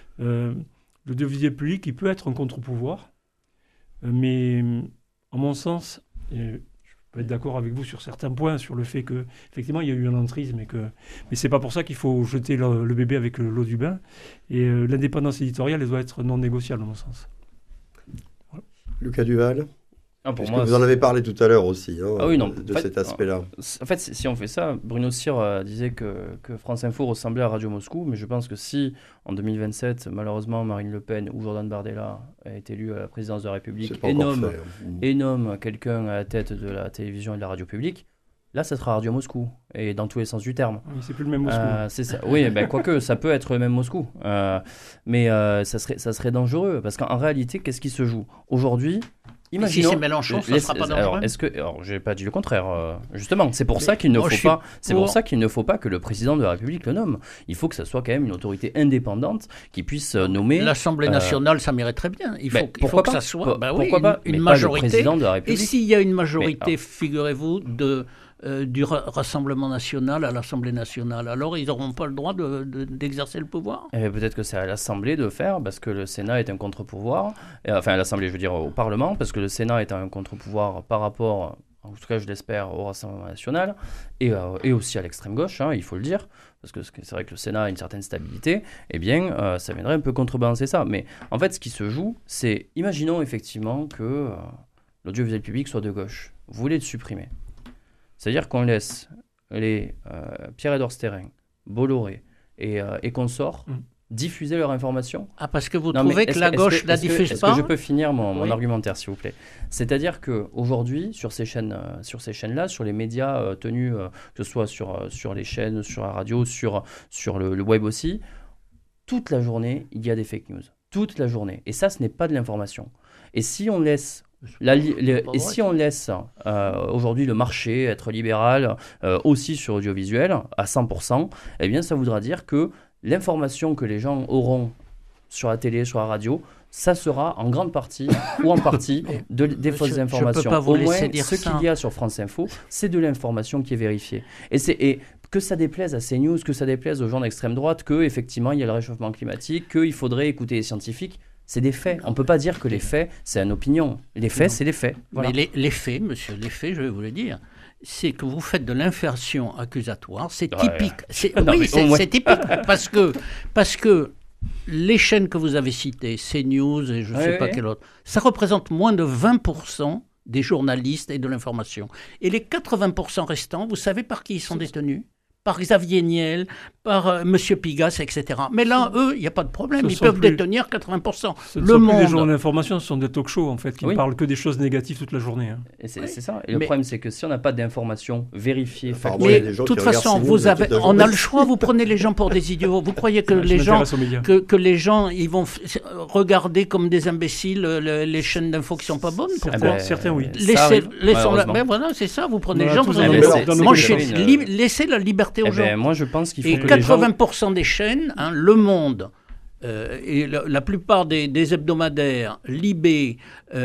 L'audiovisuel public, il peut être un contre-pouvoir, mais en mon sens, je peux être d'accord avec vous sur certains points, sur le fait qu'effectivement, il y a eu un entrisme, mais ce n'est pas pour ça qu'il faut jeter le bébé avec l'eau du bain. Et l'indépendance éditoriale, elle doit être non négociable, à mon sens. Voilà. Lucas Duval, pour moi, vous en avez parlé tout à l'heure aussi, cet fait, aspect-là. En fait, si on fait ça, Bruno Cyr disait que France Info ressemblait à Radio Moscou, mais je pense que si, en 2027, malheureusement, Marine Le Pen ou Jordan Bardella est élu à la présidence de la République et nomme quelqu'un à la tête de la télévision et de la radio publique, là, ça sera Radio Moscou, et dans tous les sens du terme. Oui, c'est plus le même Moscou. C'est ça. Oui, quoique, ça peut être le même Moscou. Mais ça serait dangereux, parce qu'en réalité, qu'est-ce qui se joue? Aujourd'hui, Imaginons, si c'est Mélenchon, ça ne sera pas dangereux. Alors, j'ai pas dit le contraire. Justement, c'est pour ça qu'il ne faut pas. C'est pour ça qu'il ne faut pas que le président de la République le nomme. Il faut que ça soit quand même une autorité indépendante qui puisse nommer. L'Assemblée nationale, ça m'irait très bien. Il faut que ça soit. Pourquoi pas une majorité. Pas le président de la République. Et s'il y a une majorité, figurez-vous, du Rassemblement national à l'Assemblée nationale, alors ils n'auront pas le droit d'exercer le pouvoir. Peut-être que c'est à l'Assemblée de faire, parce que le Sénat est un contre-pouvoir. Enfin, à l'Assemblée, je veux dire au Parlement, parce que le Sénat est un contre-pouvoir par rapport, en tout cas je l'espère, au Rassemblement national, et aussi à l'extrême gauche, il faut le dire, parce que c'est vrai que le Sénat a une certaine stabilité, eh bien, ça viendrait un peu contrebalancer ça. Mais en fait, ce qui se joue, c'est, imaginons effectivement que l'audiovisuel public soit de gauche. Vous voulez le supprimer. C'est-à-dire qu'on laisse les Pierre-Édouard Stérin, Bolloré et consorts diffuser leur information. Ah, parce que vous trouvez que la gauche ne la diffuse pas ? Est-ce que je peux finir mon argumentaire, s'il vous plaît ? C'est-à-dire qu'aujourd'hui, sur ces chaînes-là, sur les médias tenus, que ce soit sur les chaînes, sur la radio, sur le web aussi, toute la journée, il y a des fake news. Toute la journée. Et ça, ce n'est pas de l'information. Et si on laisse... si on laisse aujourd'hui le marché être libéral aussi sur l'audiovisuel à 100%, eh bien ça voudra dire que l'information que les gens auront sur la télé, sur la radio, ça sera en grande partie ou en partie des fausses informations. Je peux pas vous laisser dire ce qu'il y a sur France Info, c'est de l'information qui est vérifiée. Et que ça déplaise à CNews, que ça déplaise aux gens d'extrême droite, qu'effectivement il y a le réchauffement climatique, qu'il faudrait écouter les scientifiques. C'est des faits. On ne peut pas dire que les faits, c'est une opinion. Les faits, c'est les faits. Voilà. Mais les faits, monsieur, les faits, je vais vous le dire, c'est que vous faites de l'inversion accusatoire. C'est typique. C'est typique. Parce que les chaînes que vous avez citées, CNews et je ne sais pas quelle autre, ça représente moins de 20% des journalistes et de l'information. Et les 80% restants, vous savez par qui ils sont détenus ? Par Xavier Niel, par M. Pigasse, etc. Mais là, eux, il n'y a pas de problème. Ils peuvent détenir 80%. Ce ne sont plus des journaux d'information, ce sont des talk-shows, en fait, qui ne parlent que des choses négatives toute la journée. Et c'est ça. Et le problème, c'est que si on n'a pas d'informations vérifiées, mais de toute façon, on a le choix. Vous prenez les gens pour des idiots. Vous croyez que les gens, ils vont regarder comme des imbéciles les chaînes d'infos qui ne sont pas bonnes ? Certains, oui. Voilà, c'est ça. Vous prenez les gens pour des imbéciles. Laissez la liberté aux gens. Moi, je pense qu'il faut que 80% des chaînes, Le Monde, et la plupart des hebdomadaires, Libé,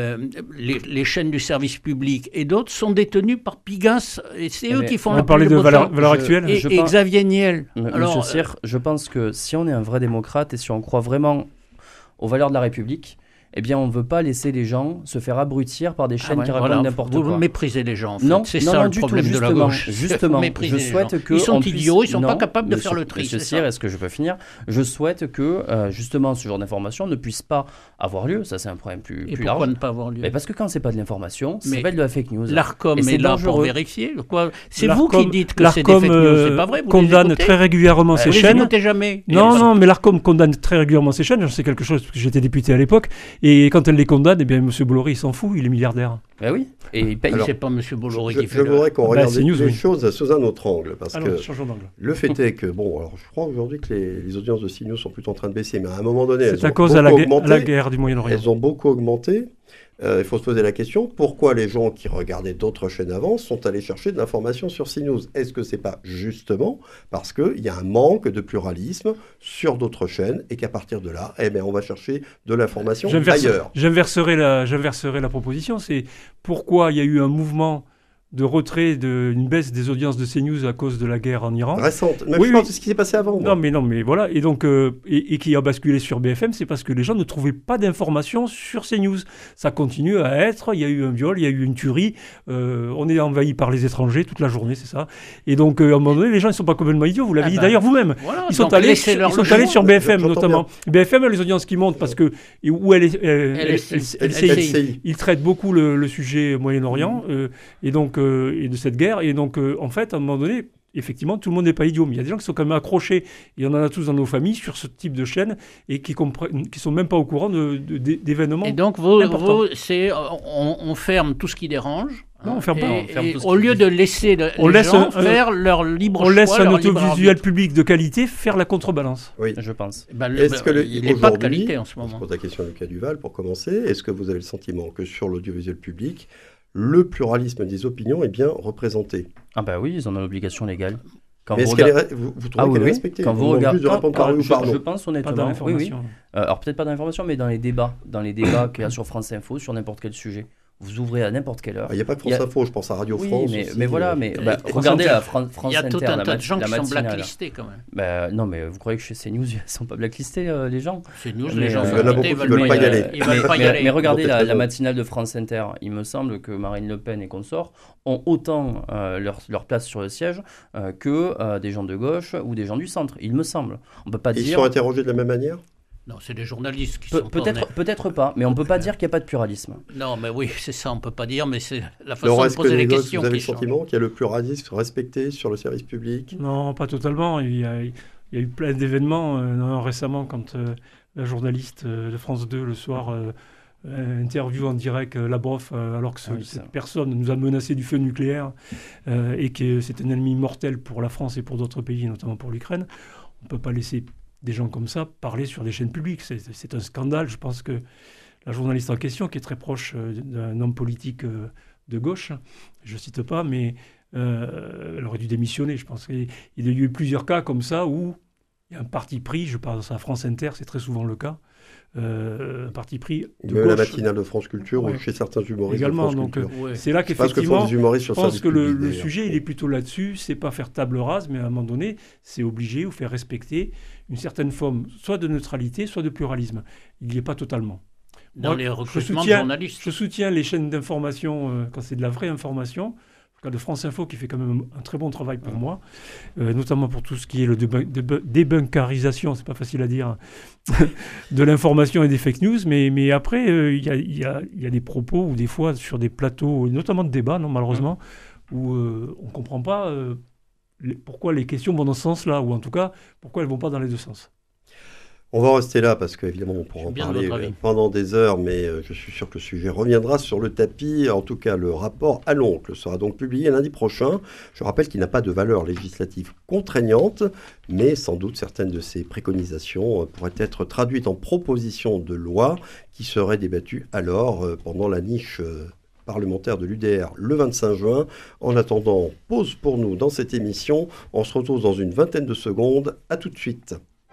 les chaînes du service public et d'autres sont détenues par Pigasse. Et c'est eux qui font la parler de valeur actuelle. Et Xavier Niel. Monsieur Cyr, je pense que si on est un vrai démocrate et si on croit vraiment aux valeurs de la République, eh bien, on ne veut pas laisser les gens se faire abrutir par des chaînes qui racontent n'importe quoi. Vous méprisez les gens, en fait. Non, c'est ça le problème de la gauche. Justement, je souhaite que... Ils sont idiots, ils ne sont pas capables de faire le tri. Monsieur Cyr, est-ce que je peux finir ? Je souhaite que, justement, ce genre d'information ne puisse pas avoir lieu. Ça, c'est un problème plus large. Et pourquoi ne pas avoir lieu ? Parce que quand ce n'est pas de l'information, ça s'appelle de la fake news. L'ARCOM est là pour vérifier. C'est vous qui dites que c'est des fake news, c'est pas vrai ? L'ARCOM condamne très régulièrement ces chaînes. Vous n'écoutez jamais. Non, mais l'ARCOM condamne très régulièrement ces chaînes. J'en sais quelque chose parce que j'étais député à l'époque. Et quand elle les condamne, eh bien, M. Bolloré, il s'en fout, il est milliardaire. Ben oui, et il paye. C'est pas M. Bolloré qui fait Je voudrais qu'on regarde les choses choses sous un autre angle. Parce que d'angle. Le fait est que, alors je crois aujourd'hui que les audiences de CNews sont plutôt en train de baisser, mais à un moment donné, elles ont beaucoup augmenté. C'est à cause de la guerre du Moyen-Orient. Elles ont beaucoup augmenté. Il faut se poser la question, pourquoi les gens qui regardaient d'autres chaînes avant sont allés chercher de l'information sur CNews ? Est-ce que ce n'est pas justement parce qu'il y a un manque de pluralisme sur d'autres chaînes et qu'à partir de là, on va chercher de l'information ailleurs ? J'inverserai la proposition. C'est pourquoi il y a eu un mouvement de retrait, une baisse des audiences de CNews à cause de la guerre en Iran. Récente. Mais je pense que c'est ce qui s'est passé avant. Non, mais voilà. Et donc, et qui a basculé sur BFM, c'est parce que les gens ne trouvaient pas d'informations sur CNews. Ça continue à être. Il y a eu un viol, il y a eu une tuerie. On est envahi par les étrangers toute la journée, c'est ça. Et donc, à un moment donné, les gens ne sont pas complètement idiots. Vous l'avez dit d'ailleurs vous-même. Voilà, ils sont allés sur BFM notamment. BFM a les audiences qui montent parce que où ils traitent beaucoup le sujet Moyen-Orient et donc et de cette guerre. Et donc, en fait, à un moment donné, effectivement, tout le monde n'est pas idiot. Mais il y a des gens qui sont quand même accrochés, et on en a tous dans nos familles, sur ce type de chaîne, et qui sont même pas au courant d'événements. Et donc, on ferme tout ce qui dérange. Non, on ferme pas. Au lieu de laisser les gens faire leur libre choix. On laisse un audiovisuel public de qualité faire la contrebalance. Oui, je pense. Il n'est pas de qualité en ce moment. Je pose la question à Lucas Duval pour commencer. Est-ce que vous avez le sentiment que sur l'audiovisuel public, le pluralisme des opinions est bien représenté? Ah bah oui, ils en ont l'obligation légale. Mais est-ce vous trouvez qu'elle est respectée? Quand vous regardez, je pense honnêtement, oui. Alors peut-être pas dans l'information, mais dans les débats qu'il y a sur France Info, sur n'importe quel sujet. Vous ouvrez à n'importe quelle heure. Il n'y a pas que France Info, je pense à Radio France. Mais voilà, regardez la France Inter. Il y a tout un tas de gens qui sont blacklistés quand même. Non, mais vous croyez que chez CNews, ils ne sont pas blacklistés, les gens? CNews, les gens il y en a beaucoup qui ne veulent pas y aller. Mais regardez la matinale de France Inter. Il me semble que Marine Le Pen et consorts ont autant leur place sur le siège que des gens de gauche ou des gens du centre. Il me semble. On peut pas dire. Ils sont interrogés de la même manière? Non, c'est des journalistes qui sont peut-être pas, mais on ne peut pas dire qu'il n'y a pas de pluralisme. Non, mais oui, c'est ça, on ne peut pas dire, mais c'est la façon de poser les questions. Vous avez le sentiment qu'il y a le pluralisme respecté sur le service public? Non, pas totalement. Il y a eu plein d'événements récemment quand la journaliste de France 2 le soir interview en direct Lavrov alors que cette personne nous a menacé du feu nucléaire et que c'est un ennemi mortel pour la France et pour d'autres pays, notamment pour l'Ukraine. On ne peut pas laisser des gens comme ça parler sur des chaînes publiques. C'est un scandale. Je pense que la journaliste en question, qui est très proche d'un homme politique de gauche, je ne cite pas, mais elle aurait dû démissionner. Je pense qu'il y a eu plusieurs cas comme ça où il y a un parti pris, je pense à France Inter, c'est très souvent le cas, un parti pris de gauche. La matinale de France Culture ou chez certains humoristes également, de France Culture. C'est là qu'effectivement, je pense que le sujet, il est plutôt là-dessus. C'est pas faire table rase, mais à un moment donné, c'est obliger ou faire respecter une certaine forme, soit de neutralité, soit de pluralisme. Il n'y est pas totalement. Dans les recrutements de journalistes. Je soutiens les chaînes d'information quand c'est de la vraie information. Le cas de France Info qui fait quand même un très bon travail pour moi, notamment pour tout ce qui est le débunkarisation, c'est pas facile à dire, de l'information et des fake news. Mais après, il y a des propos ou des fois sur des plateaux, notamment de débat, malheureusement, où on ne comprend pas pourquoi les questions vont dans ce sens-là, ou en tout cas, pourquoi elles ne vont pas dans les deux sens. On va rester là parce qu'évidemment on pourra en parler pendant des heures, mais je suis sûr que le sujet reviendra sur le tapis. En tout cas, le rapport à l'oncle sera donc publié lundi prochain. Je rappelle qu'il n'a pas de valeur législative contraignante, mais sans doute certaines de ses préconisations pourraient être traduites en propositions de loi qui seraient débattues alors pendant la niche parlementaire de l'UDR le 25 juin. En attendant, pause pour nous dans cette émission. On se retrouve dans une vingtaine de secondes. À tout de suite.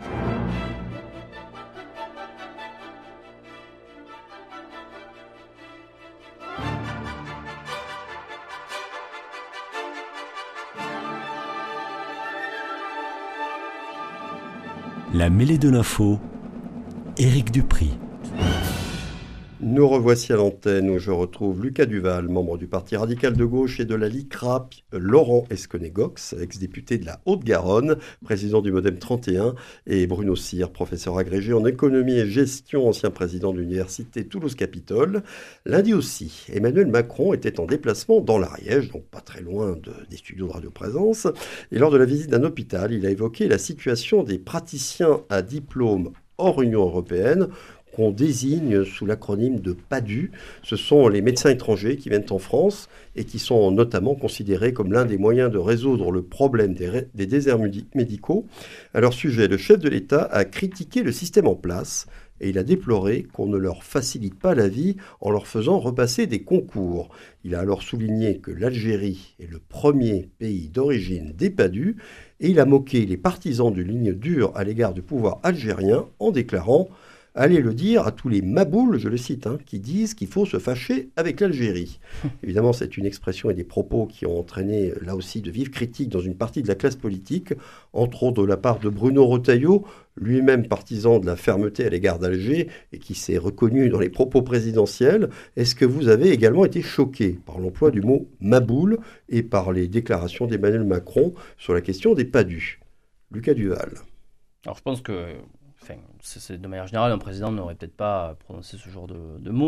La mêlée de l'info, Éric Dupry. Nous revoici à l'antenne où je retrouve Lucas Duval, membre du Parti radical de gauche et de la LICRA, Laurent Esquenet-Gox, ex-député de la Haute-Garonne, président du Modem 31, et Bruno Cyr, professeur agrégé en économie et gestion, ancien président de l'université Toulouse-Capitole. Lundi aussi, Emmanuel Macron était en déplacement dans l'Ariège, donc pas très loin des studios de Radio Présence, et lors de la visite d'un hôpital, il a évoqué la situation des praticiens à diplôme hors Union européenne, qu'on désigne sous l'acronyme de PADU. Ce sont les médecins étrangers qui viennent en France et qui sont notamment considérés comme l'un des moyens de résoudre le problème des déserts médicaux. À leur sujet, le chef de l'État a critiqué le système en place et il a déploré qu'on ne leur facilite pas la vie en leur faisant repasser des concours. Il a alors souligné que l'Algérie est le premier pays d'origine des PADU et il a moqué les partisans d'une ligne dure à l'égard du pouvoir algérien en déclarant « Allez le dire à tous les maboules, je le cite, qui disent qu'il faut se fâcher avec l'Algérie. » Évidemment, c'est une expression et des propos qui ont entraîné là aussi de vives critiques dans une partie de la classe politique, entre autres de la part de Bruno Retailleau, lui-même partisan de la fermeté à l'égard d'Alger et qui s'est reconnu dans les propos présidentiels. Est-ce que vous avez également été choqué par l'emploi du mot maboule et par les déclarations d'Emmanuel Macron sur la question des PADU? Lucas Duval. Alors je pense que de manière générale, un président n'aurait peut-être pas prononcé ce genre de mots.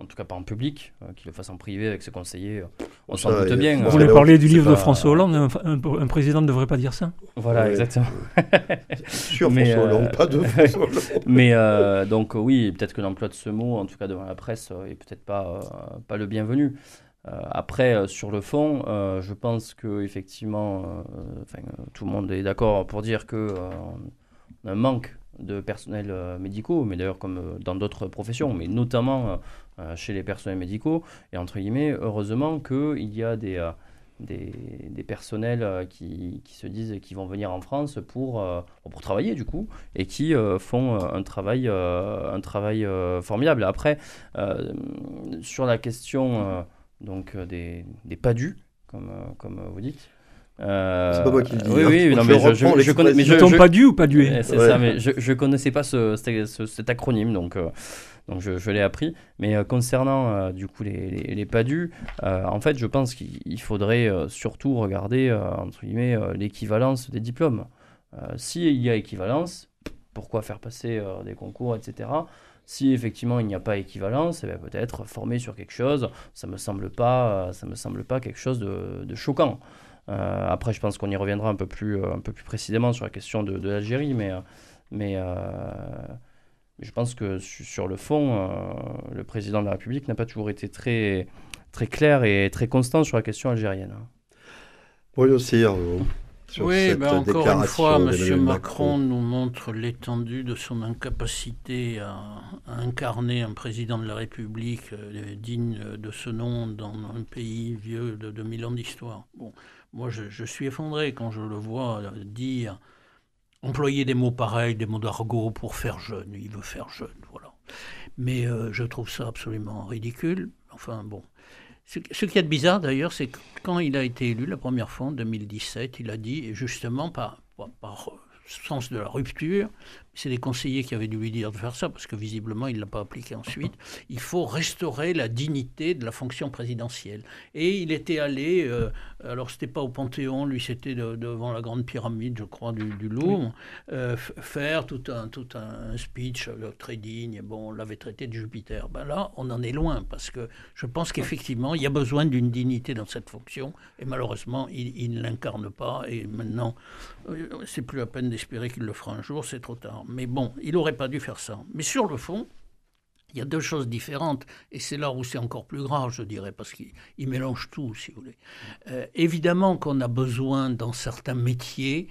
en tout cas pas en public, qu'il le fasse en privé avec ses conseillers, on s'en doute bien. Vous voulez parler du livre de François Hollande, un président ne devrait pas dire ça. Voilà, exactement. Sur François Hollande, pas de François Hollande. Mais donc oui, peut-être que l'emploi de ce mot, en tout cas devant la presse, est peut-être pas le bienvenu. Après, sur le fond, je pense qu'effectivement, tout le monde est d'accord pour dire qu'on a un manque de personnels médicaux, mais d'ailleurs comme dans d'autres professions, mais notamment chez les personnels médicaux. Et entre guillemets, heureusement qu'il y a des personnels qui se disent qu'ils vont venir en France pour travailler du coup, et qui font un travail formidable. Après, sur la question donc des PADU, comme vous dites. C'est pas moi qui le dis. Oui, non, mais je connais. Mais pas dû ou pas dué. C'est ça, mais je connaissais pas cet acronyme, donc je l'ai appris. Mais concernant du coup les PADU, en fait, je pense qu'il faudrait surtout regarder entre guillemets l'équivalence des diplômes. S'il y a équivalence, pourquoi faire passer des concours, etc. Si effectivement il n'y a pas équivalence, peut-être former sur quelque chose, ça me semble pas quelque chose de choquant. Après, je pense qu'on y reviendra un peu plus précisément sur la question de l'Algérie, mais je pense que sur le fond, le président de la République n'a pas toujours été très, très clair et très constant sur la question algérienne. Bruno Cyr, oui, encore une fois, M. Macron nous montre l'étendue de son incapacité à incarner un président de la République digne de ce nom dans un pays vieux de 2000 ans d'histoire. Bon, moi, je suis effondré quand je le vois dire, employer des mots pareils, des mots d'argot pour faire jeune. Il veut faire jeune, voilà. Mais je trouve ça absolument ridicule. Enfin, bon. Ce qu'il y a de bizarre d'ailleurs, c'est que quand il a été élu la première fois en 2017, il a dit, et justement par sens de la rupture, c'est les conseillers qui avaient dû lui dire de faire ça, parce que visiblement il ne l'a pas appliqué ensuite, il faut restaurer la dignité de la fonction présidentielle. Et il était allé, alors c'était pas au Panthéon, lui c'était devant la grande pyramide, je crois, du Louvre, faire tout un speech très digne. Bon, on l'avait traité de Jupiter. Ben là, on en est loin, parce que je pense qu'effectivement, il y a besoin d'une dignité dans cette fonction, et malheureusement, il ne l'incarne pas, et maintenant, c'est plus la peine d'espérer qu'il le fera un jour, c'est trop tard. Mais bon, il n'aurait pas dû faire ça. Mais sur le fond, il y a deux choses différentes, et c'est là où c'est encore plus grave, je dirais, parce qu'il mélange tout, si vous voulez. Évidemment qu'on a besoin, dans certains métiers,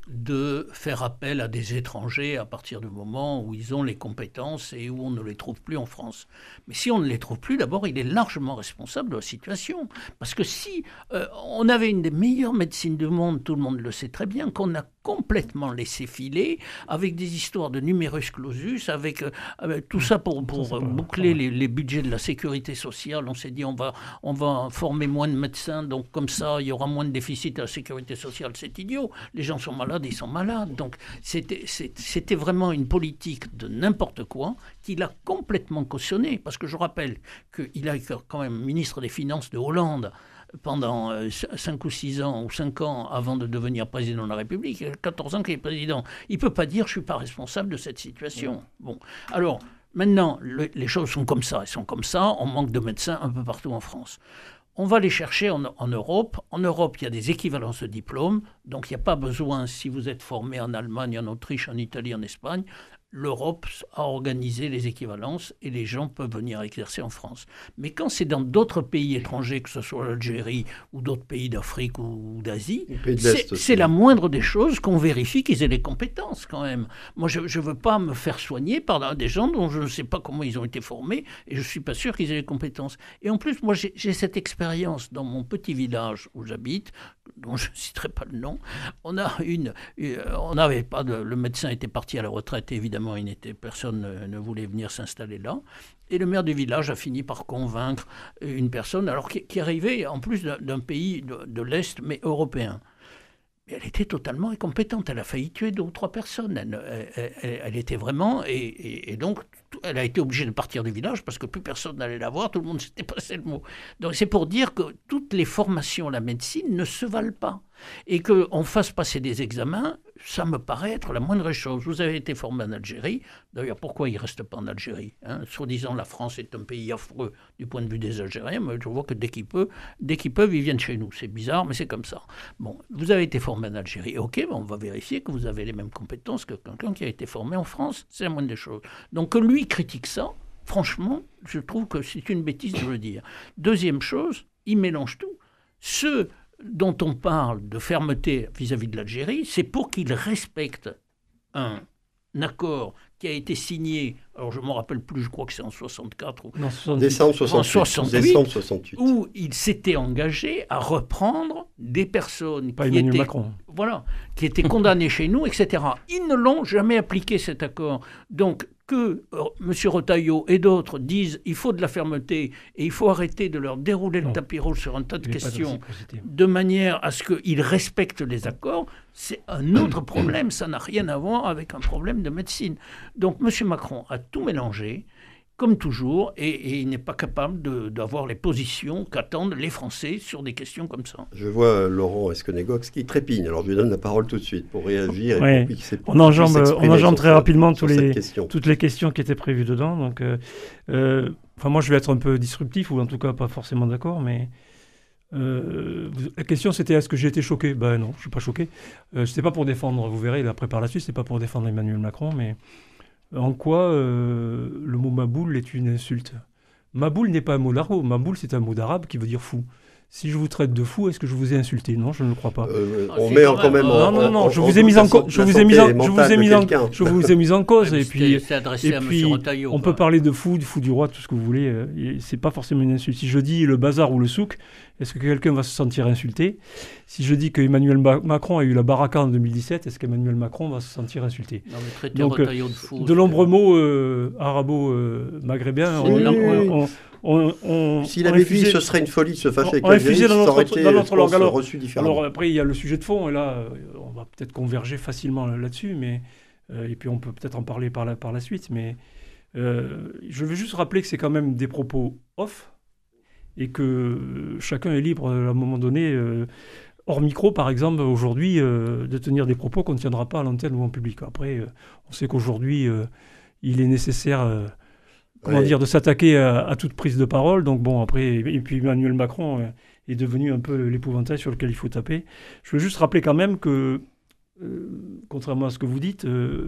de faire appel à des étrangers à partir du moment où ils ont les compétences et où on ne les trouve plus en France. Mais si on ne les trouve plus, d'abord, il est largement responsable de la situation. Parce que si on avait une des meilleures médecines du monde, tout le monde le sait très bien, qu'on a complètement laissé filer, avec des histoires de numerus clausus, avec tout ça pour boucler les budgets de la sécurité sociale. On s'est dit on va former moins de médecins, donc comme ça il y aura moins de déficit à la sécurité sociale. C'est idiot. Les gens sont malades, ils sont malades. Donc c'était vraiment une politique de n'importe quoi qu'il a complètement cautionné. Parce que je rappelle qu'il a été quand même ministre des Finances de Hollande pendant 5 ou 6 ans ou 5 ans avant de devenir président de la République. Il y a 14 ans qu'il est président. Il ne peut pas dire « je ne suis pas responsable de cette situation ». Bon, alors, maintenant, les choses sont comme ça. Elles sont comme ça. On manque de médecins un peu partout en France. On va les chercher en Europe. En Europe, il y a des équivalences de diplômes. Donc, il n'y a pas besoin, si vous êtes formé en Allemagne, en Autriche, en Italie, en Espagne, l'Europe a organisé les équivalences et les gens peuvent venir exercer en France. Mais quand c'est dans d'autres pays étrangers, que ce soit l'Algérie ou d'autres pays d'Afrique ou d'Asie, c'est la moindre des choses qu'on vérifie qu'ils aient les compétences quand même. Moi, je ne veux pas me faire soigner par des gens dont je ne sais pas comment ils ont été formés et je ne suis pas sûr qu'ils aient les compétences. Et en plus, moi, j'ai cette expérience dans mon petit village où j'habite, dont je ne citerai pas le nom. On n'avait pas le médecin était parti à la retraite, évidemment, personne ne voulait venir s'installer là. Et le maire du village a fini par convaincre une personne, alors qui arrivait en plus d'un pays de l'Est, mais européen. Mais elle était totalement incompétente. Elle a failli tuer 2 ou 3 personnes. Elle était vraiment... Et donc, elle a été obligée de partir du village parce que plus personne n'allait la voir. Tout le monde s'était passé le mot. Donc, c'est pour dire que toutes les formations à la médecine ne se valent pas. Et qu'on fasse passer des examens, ça me paraît être la moindre chose. Vous avez été formé en Algérie. D'ailleurs, pourquoi il ne reste pas en Algérie, Soi-disant, la France est un pays affreux du point de vue des Algériens, mais je vois que dès qu'ils peuvent, ils viennent chez nous. C'est bizarre, mais c'est comme ça. Bon, vous avez été formé en Algérie. OK, mais on va vérifier que vous avez les mêmes compétences que quelqu'un qui a été formé en France. C'est la moindre des choses. Donc, que lui critique ça, franchement, je trouve que c'est une bêtise de le dire. Deuxième chose, il mélange tout. Ceux dont on parle de fermeté vis-à-vis de l'Algérie, c'est pour qu'ils respectent un accord qui a été signé, alors je ne me rappelle plus, je crois que c'est en 64 ou Non, 68. Décembre 68. En 68, Décembre 68. où ils s'étaient engagés à reprendre des personnes Pas Emmanuel Macron. Qui étaient condamnées chez nous, etc. Ils ne l'ont jamais appliqué, cet accord. Donc, que M. Retailleau et d'autres disent il faut de la fermeté et il faut arrêter de leur dérouler le tapis rouge sur un tas de questions de manière à ce qu'ils respectent les accords, c'est un autre problème. Ça n'a rien à voir avec un problème de médecine. Donc M. Macron a tout mélangé, comme toujours, et il n'est pas capable d'avoir les positions qu'attendent les Français sur des questions comme ça. Je vois Laurent Esquenégox qui trépigne, alors je lui donne la parole tout de suite pour réagir. Ouais. Et pour on enjambe très rapidement toutes les questions qui étaient prévues dedans. Donc, moi je vais être un peu disruptif, ou en tout cas pas forcément d'accord, mais la question c'était est-ce que j'ai été choqué ? Ben non, je ne suis pas choqué. C'était pas pour défendre, vous verrez, après par la suite, c'était pas pour défendre Emmanuel Macron, mais... En quoi le mot Maboul est une insulte ? Maboul n'est pas un mot d'argot. Maboul, c'est un mot d'arabe qui veut dire fou. Si je vous traite de fou, est-ce que je vous ai insulté ? Non, je ne le crois pas. On met quand même non, je vous ai mis en cause. Je vous ai mis en cause. Et puis, on peut parler de fou du roi, tout ce que vous voulez. C'est pas forcément une insulte. Si je dis le bazar ou le souk, est-ce que quelqu'un va se sentir insulté ? Si je dis que Emmanuel Macron a eu la baraka en 2017, est-ce qu'Emmanuel Macron va se sentir insulté ? Non, mais traiter Retailleau de fou. De nombreux mots arabo-maghrébins. S'il avait dit ce serait une folie de se fâcher avec l'Algérie, ça aurait été reçu différemment. Alors après, il y a le sujet de fond, et là, on va peut-être converger facilement là-dessus, mais, et puis on peut peut-être en parler par la suite, mais je veux juste rappeler que c'est quand même des propos off, et que chacun est libre à un moment donné, hors micro par exemple, aujourd'hui, de tenir des propos qu'on ne tiendra pas à l'antenne ou en public. Après, on sait qu'aujourd'hui, il est nécessaire... de s'attaquer à toute prise de parole. Donc bon, après, et puis Emmanuel Macron est devenu un peu l'épouvantail sur lequel il faut taper. Je veux juste rappeler quand même que, contrairement à ce que vous dites,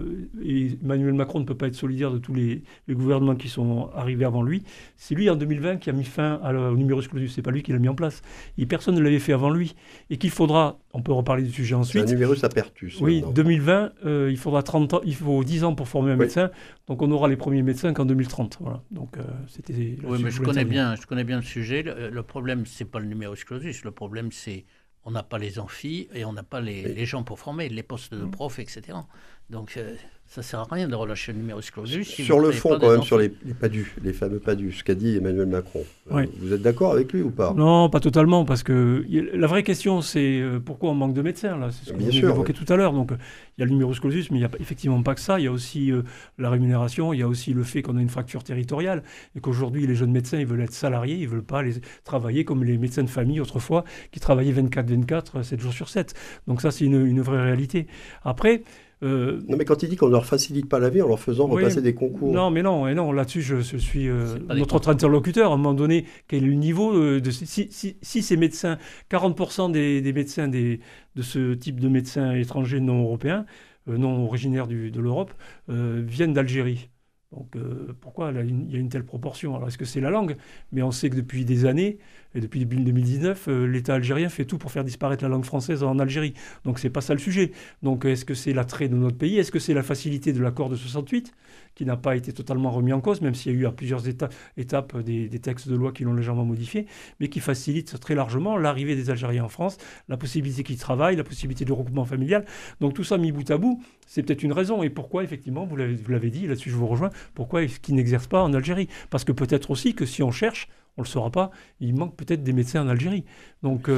Emmanuel Macron ne peut pas être solidaire de tous les gouvernements qui sont arrivés avant lui. C'est lui, en 2020, qui a mis fin au numerus clausus. C'est pas lui qui l'a mis en place. Et personne ne l'avait fait avant lui. Et qu'il faudra, on peut reparler du sujet ensuite. C'est un numerus apertus. Oui, 2020, il faudra 30 ans, il faut 10 ans pour former un médecin. Donc on aura les premiers médecins qu'en 2030. Voilà. Donc c'était... Oui, mais je connais bien le sujet. Le problème, c'est pas le numerus clausus. Le problème, c'est on n'a pas les amphis et on n'a pas les gens pour former, les postes de profs, etc. Donc ça ne sert à rien de relâcher le numerus clausus. Sur le fond, quand même, sur les PADU, les fameux PADU, ce qu'a dit Emmanuel Macron. Vous êtes d'accord avec lui ou pas ? Non, pas totalement, parce que la vraie question, c'est pourquoi on manque de médecins, là. C'est ce que vous évoquez tout à l'heure. Donc il y a le numerus clausus, mais il n'y a effectivement pas que ça. Il y a aussi la rémunération, il y a aussi le fait qu'on a une fracture territoriale, et qu'aujourd'hui, les jeunes médecins, ils veulent être salariés, ils ne veulent pas travailler comme les médecins de famille autrefois, qui travaillaient 24/24, 7 jours sur 7. Donc ça, c'est une vraie réalité. Après... Non, mais quand il dit qu'on ne leur facilite pas la vie en leur faisant repasser des concours. Non, mais non, là-dessus, je suis notre interlocuteur. À un moment donné, quel est le niveau de si ces médecins, 40% des médecins de ce type de médecins étrangers non européens, non originaires de l'Europe, viennent d'Algérie. Donc pourquoi il y a une telle proportion ? Alors est-ce que c'est la langue ? Mais on sait que depuis des années, et depuis 2019, l'État algérien fait tout pour faire disparaître la langue française en Algérie. Donc c'est pas ça le sujet. Donc est-ce que c'est l'attrait de notre pays ? Est-ce que c'est la facilité de l'accord de 68 qui n'a pas été totalement remis en cause, même s'il y a eu à plusieurs étapes des textes de loi qui l'ont légèrement modifié, mais qui facilite très largement l'arrivée des Algériens en France, la possibilité qu'ils travaillent, la possibilité de regroupement familial. Donc tout ça mis bout à bout, c'est peut-être une raison. Et pourquoi, effectivement, vous l'avez dit, là-dessus je vous rejoins, pourquoi est-ce qu'ils n'exercent pas en Algérie ? Parce que peut-être aussi que si on cherche, on ne le saura pas, il manque peut-être des médecins en Algérie. Donc,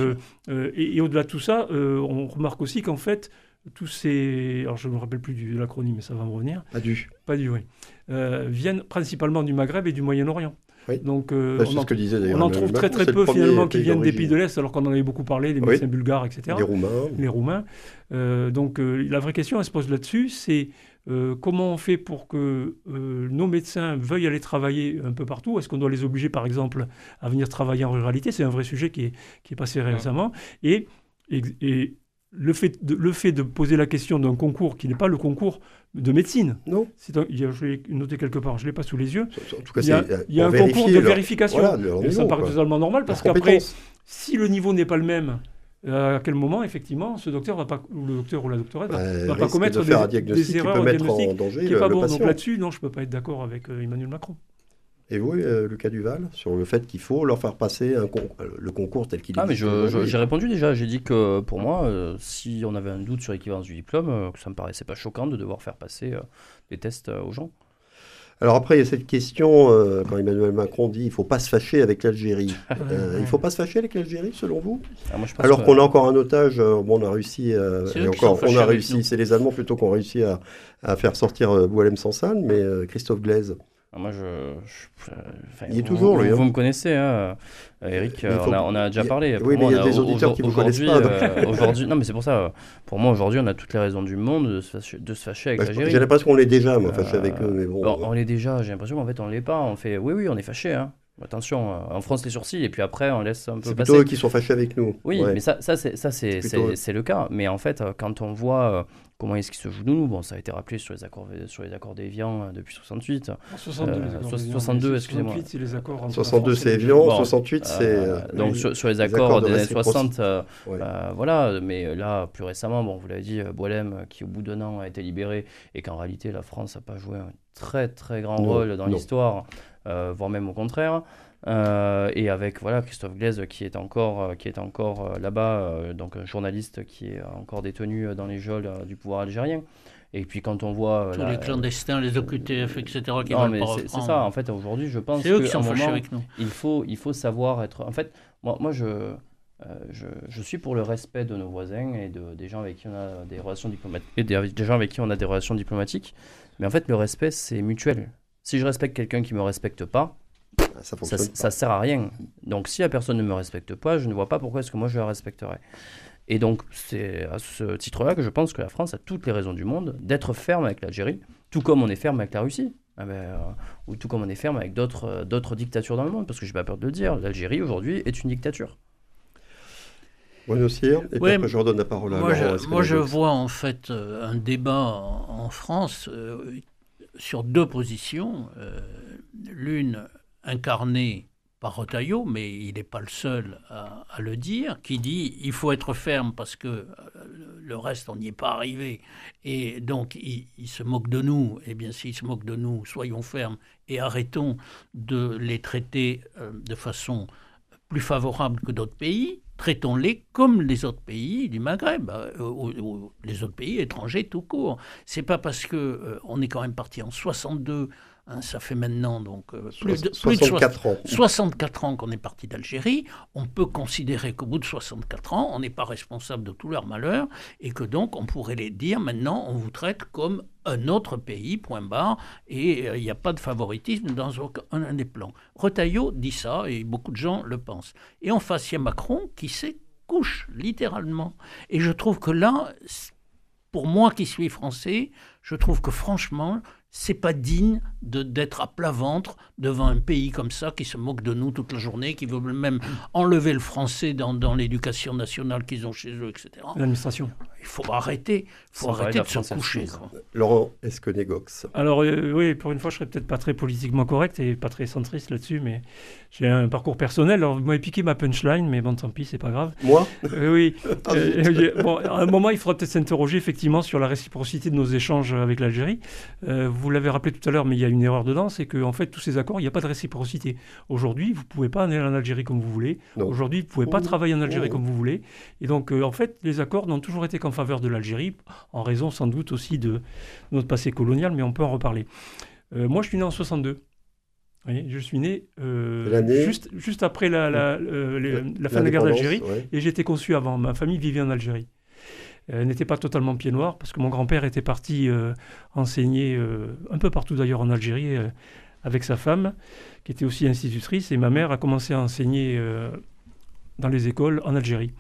et au-delà de tout ça, on remarque aussi qu'en fait, tous ces... Alors je ne me rappelle plus de l'acronyme, mais ça va me revenir. PADU, oui. Viennent principalement du Maghreb et du Moyen-Orient. Oui. Donc, C'est ce que disait d'ailleurs on en le trouve très Macron, très c'est le peu premier finalement qui pays viennent des pays d'origine. de l'Est, alors qu'on en avait beaucoup parlé, les Oui. médecins bulgares, etc. Les Roumains. Donc la vraie question, elle se pose là-dessus, c'est comment on fait pour que nos médecins veuillent aller travailler un peu partout? Est-ce qu'on doit les obliger, par exemple, à venir travailler en ruralité? C'est un vrai sujet qui est passé récemment. Et le fait de poser la question d'un concours qui n'est pas le concours de médecine. Non. Je l'ai noté quelque part, je ne l'ai pas sous les yeux. En tout cas, Il y a un concours de vérification. Voilà, ça me paraît totalement normal, parce qu'après, si le niveau n'est pas le même, à quel moment, effectivement, ce docteur va pas, ou le docteur ou la doctoresse va pas commettre des erreurs diagnostiques en danger qui n'est pas le bon. patient. Donc là-dessus, non, je ne peux pas être d'accord avec Emmanuel Macron. Et vous, Lucas Duval, sur le fait qu'il faut leur faire passer le concours tel qu'il est. Mais j'ai répondu déjà. J'ai dit que pour moi, si on avait un doute sur l'équivalence du diplôme, ça me paraissait pas choquant de devoir faire passer des tests aux gens. Alors après, il y a cette question, quand Emmanuel Macron dit il ne faut pas se fâcher avec l'Algérie. Il ne faut pas se fâcher avec l'Algérie, selon vous? Moi, je pense Alors qu'on a encore un otage, on a réussi, c'est les Allemands plutôt qui ont réussi à faire sortir Boualem Sansal, mais Christophe Glaise. Moi, il est toujours, lui. Vous me connaissez, hein, Eric, on a déjà parlé. Oui, mais il y a des auditeurs qui ne vous connaissent pas. Aujourd'hui, non, mais c'est pour ça. Pour moi, aujourd'hui, on a toutes les raisons du monde de se fâcher avec l'Algérie. J'ai l'impression qu'on l'est déjà, moi, fâché avec eux. Mais bon, on l'est déjà, j'ai l'impression qu'en fait, on ne l'est pas. On fait, oui, on est fâché, hein. Attention, on fronce les sourcils et puis après on laisse un peu passer. C'est plutôt eux qui sont fâchés avec nous. Oui, mais ça c'est le cas. Mais en fait, quand on voit comment est-ce qu'ils se jouent de nous, bon, ça a été rappelé sur les accords d'Évian depuis 68. 62, excusez-moi. 68, c'est les accords entre 62, c'est Évian, 68, c'est... donc sur les accords des années 60, voilà. Mais là, plus récemment, bon, vous l'avez dit, Boualem, qui au bout d'un an a été libéré et qu'en réalité, la France n'a pas joué un très très grand rôle dans l'histoire. Voire même au contraire, et avec Christophe Glaise qui est encore là-bas, donc un journaliste qui est encore détenu dans les geôles du pouvoir algérien. Et puis quand on voit tous les clandestins, les OQTF, etc. qui non, veulent mais pas c'est reprendre. ça. En fait, aujourd'hui, je pense c'est eux qui qu'à sont un fâchés moment, avec nous. il faut savoir être. En fait, moi, je suis pour le respect de nos voisins et des gens avec qui on a des relations diplomatiques, et des gens avec qui on a des relations diplomatiques. Mais en fait, le respect, c'est mutuel. Si je respecte quelqu'un qui me respecte pas, ça sert à rien. Donc si la personne ne me respecte pas, je ne vois pas pourquoi est-ce que moi je la respecterais. Et donc c'est à ce titre-là que je pense que la France a toutes les raisons du monde d'être ferme avec l'Algérie, tout comme on est ferme avec la Russie, ou tout comme on est ferme avec d'autres dictatures dans le monde, parce que j'ai pas peur de le dire, l'Algérie aujourd'hui est une dictature. Bruno Cyr, et puis après je redonne la parole à Laurent. Moi je vois en fait un débat en France sur deux positions. L'une incarnée par Retailleau, mais il n'est pas le seul à le dire, qui dit il faut être ferme parce que le reste, on n'y est pas arrivé. Et donc, il se moque de nous. Eh bien, s'il se moque de nous, soyons fermes et arrêtons de les traiter de façon plus favorable que d'autres pays. Traitons-les comme les autres pays du Maghreb, ou les autres pays étrangers tout court. C'est pas parce qu'on est quand même parti en 62. Ça fait maintenant donc plus de 64 ans qu'on est parti d'Algérie. On peut considérer qu'au bout de 64 ans, on n'est pas responsable de tout leur malheur et que donc on pourrait les dire maintenant on vous traite comme un autre pays, point barre, et il n'y a pas de favoritisme dans aucun des plans. Retailleau dit ça et beaucoup de gens le pensent. Et en face, il y a Macron qui s'écouche littéralement. Et je trouve que là, pour moi qui suis français, je trouve que franchement, c'est pas digne d'être à plat ventre devant un pays comme ça qui se moque de nous toute la journée, qui veut même enlever le français dans l'éducation nationale qu'ils ont chez eux, etc. L'administration. Il faut arrêter de se coucher. Laurent Esquenet-Gox. Alors oui, pour une fois, je serais peut-être pas très politiquement correct et pas très centriste là-dessus, mais j'ai un parcours personnel. Alors vous m'avez piqué ma punchline, mais bon, tant pis, c'est pas grave. Moi Oui. Bon, à un moment, il faudra peut-être s'interroger effectivement sur la réciprocité de nos échanges avec l'Algérie. Vous l'avez rappelé tout à l'heure, mais il y a une erreur dedans, c'est qu'en fait, tous ces accords, il n'y a pas de réciprocité. Aujourd'hui, vous ne pouvez pas aller en Algérie comme vous voulez. Non. Aujourd'hui, vous ne pouvez pas travailler en Algérie comme vous voulez. Et donc, en fait, les accords n'ont toujours été qu'en faveur de l'Algérie, en raison sans doute aussi de notre passé colonial, mais on peut en reparler. Moi, je suis né en 62. Oui, je suis né juste après la fin de la guerre d'Algérie, et j'ai été conçu avant. Ma famille vivait en Algérie. Elle n'était pas totalement pied noir, parce que mon grand-père était parti enseigner un peu partout d'ailleurs en Algérie, avec sa femme, qui était aussi institutrice, et ma mère a commencé à enseigner dans les écoles en Algérie.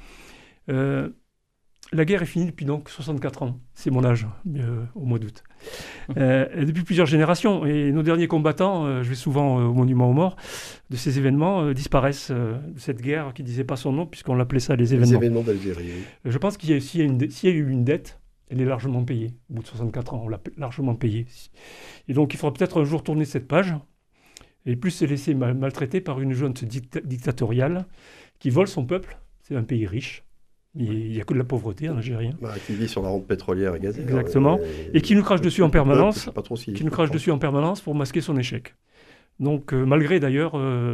La guerre est finie depuis donc 64 ans, c'est mon âge, au mois d'août. Depuis plusieurs générations, et nos derniers combattants, je vais souvent au Monument aux Morts, de ces événements disparaissent de cette guerre qui ne disait pas son nom, puisqu'on l'appelait ça les événements. Les événements d'Algérie, oui. Je pense qu'il y a, s'il y a eu une dette, elle est largement payée. Au bout de 64 ans, on l'a largement payée. Et donc, il faudra peut-être un jour tourner cette page, et plus se laisser maltraiter par une junte dictatoriale qui vole son peuple. C'est un pays riche. Il n'y a que de la pauvreté en Algérie. Qui vit sur la rente pétrolière et gazière. Exactement. Et qui nous crache dessus en permanence. Pas trop si qui nous crache dessus en permanence pour masquer son échec. Donc, malgré d'ailleurs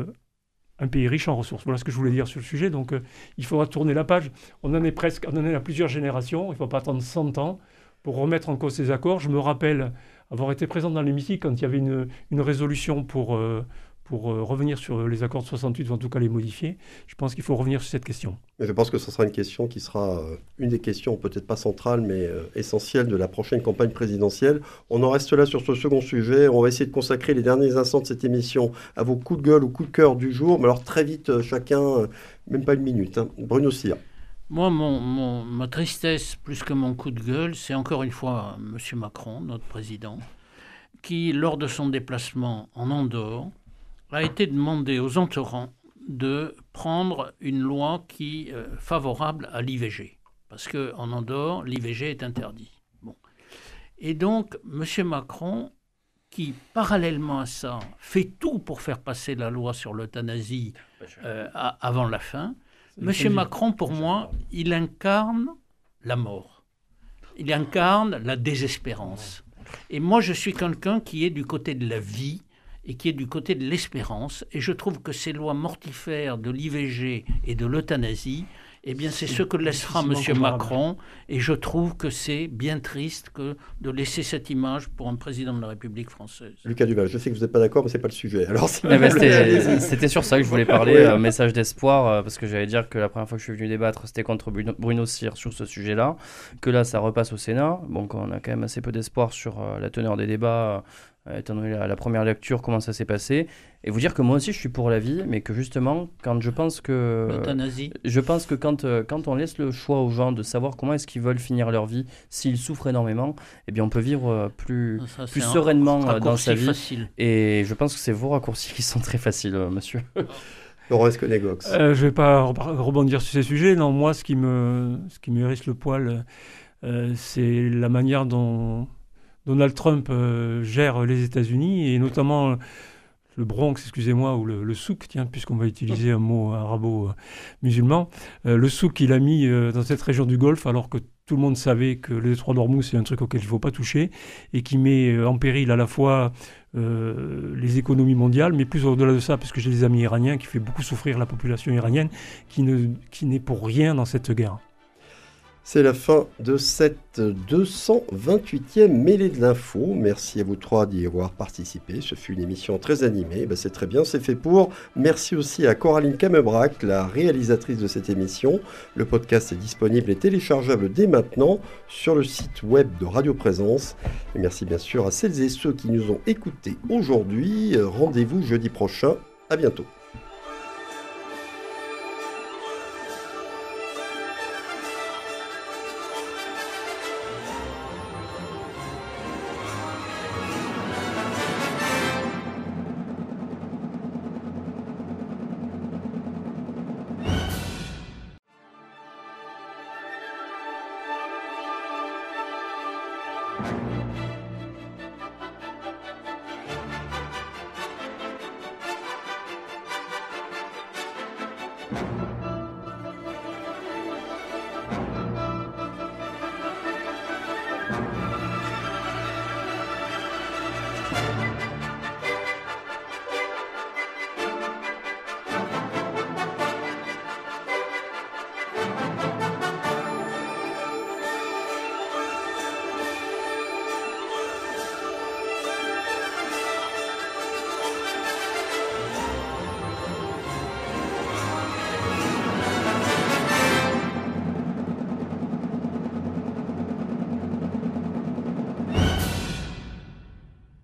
un pays riche en ressources. Voilà ce que je voulais dire sur le sujet. Donc, il faudra tourner la page. On en est à plusieurs générations. Il ne faut pas attendre 100 ans pour remettre en cause ces accords. Je me rappelle avoir été présent dans l'hémicycle quand il y avait une résolution pour revenir sur les accords de 68, ou en tout cas les modifier. Je pense qu'il faut revenir sur cette question. Mais je pense que ce sera une question qui sera une des questions, peut-être pas centrale, mais essentielle de la prochaine campagne présidentielle. On en reste là sur ce second sujet. On va essayer de consacrer les derniers instants de cette émission à vos coups de gueule ou coups de cœur du jour. Mais alors très vite, chacun, même pas une minute. Bruno Cyr. Moi, ma tristesse, plus que mon coup de gueule, c'est encore une fois M. Macron, notre président, qui, lors de son déplacement en Andorre, a été demandé aux entourants de prendre une loi qui favorable à l'IVG. Parce qu'en Andorre, l'IVG est interdit. Bon. Et donc, M. Macron, qui, parallèlement à ça, fait tout pour faire passer la loi sur l'euthanasie avant la fin, M. Macron, pour moi, il incarne la mort. Il incarne la désespérance. Et moi, je suis quelqu'un qui est du côté de la vie et qui est du côté de l'espérance. Et je trouve que ces lois mortifères de l'IVG et de l'euthanasie, eh bien, c'est ce que laissera M. Macron. Et je trouve que c'est bien triste que de laisser cette image pour un président de la République française. Lucas Duval, je sais que vous n'êtes pas d'accord, mais ce n'est pas le sujet. Alors, c'était sur ça que je voulais parler, message d'espoir, parce que j'allais dire que la première fois que je suis venu débattre, c'était contre Bruno Cyr sur ce sujet-là, que là, ça repasse au Sénat. Donc, on a quand même assez peu d'espoir sur la teneur des débats, étant donné la première lecture, comment ça s'est passé. Et vous dire que moi aussi, je suis pour la vie, mais que justement, quand je pense que... L'euthanasie. Je pense que quand on laisse le choix aux gens de savoir comment est-ce qu'ils veulent finir leur vie, s'ils souffrent énormément, eh bien, on peut vivre plus sereinement dans sa vie. Facile. Et je pense que c'est vos raccourcis qui sont très faciles, monsieur. Laurent Esconet-Gox. Je ne vais pas rebondir sur ces sujets. Non, moi, ce qui me hérisse le poil, c'est la manière dont Donald Trump gère les États-Unis, et notamment le Bronx, excusez-moi, ou le souk, tiens, puisqu'on va utiliser un mot arabo-musulman, le souk qu'il a mis dans cette région du Golfe, alors que tout le monde savait que le détroit d'Ormuz, c'est un truc auquel il ne faut pas toucher, et qui met en péril à la fois les économies mondiales, mais plus au-delà de ça, parce que j'ai des amis iraniens qui fait beaucoup souffrir la population iranienne, qui n'est pour rien dans cette guerre. C'est la fin de cette 228e mêlée de l'info. Merci à vous trois d'y avoir participé. Ce fut une émission très animée. C'est très bien, c'est fait pour. Merci aussi à Coraline Camebrac, la réalisatrice de cette émission. Le podcast est disponible et téléchargeable dès maintenant sur le site web de Radio Présence. Et merci bien sûr à celles et ceux qui nous ont écoutés aujourd'hui. Rendez-vous jeudi prochain. À bientôt.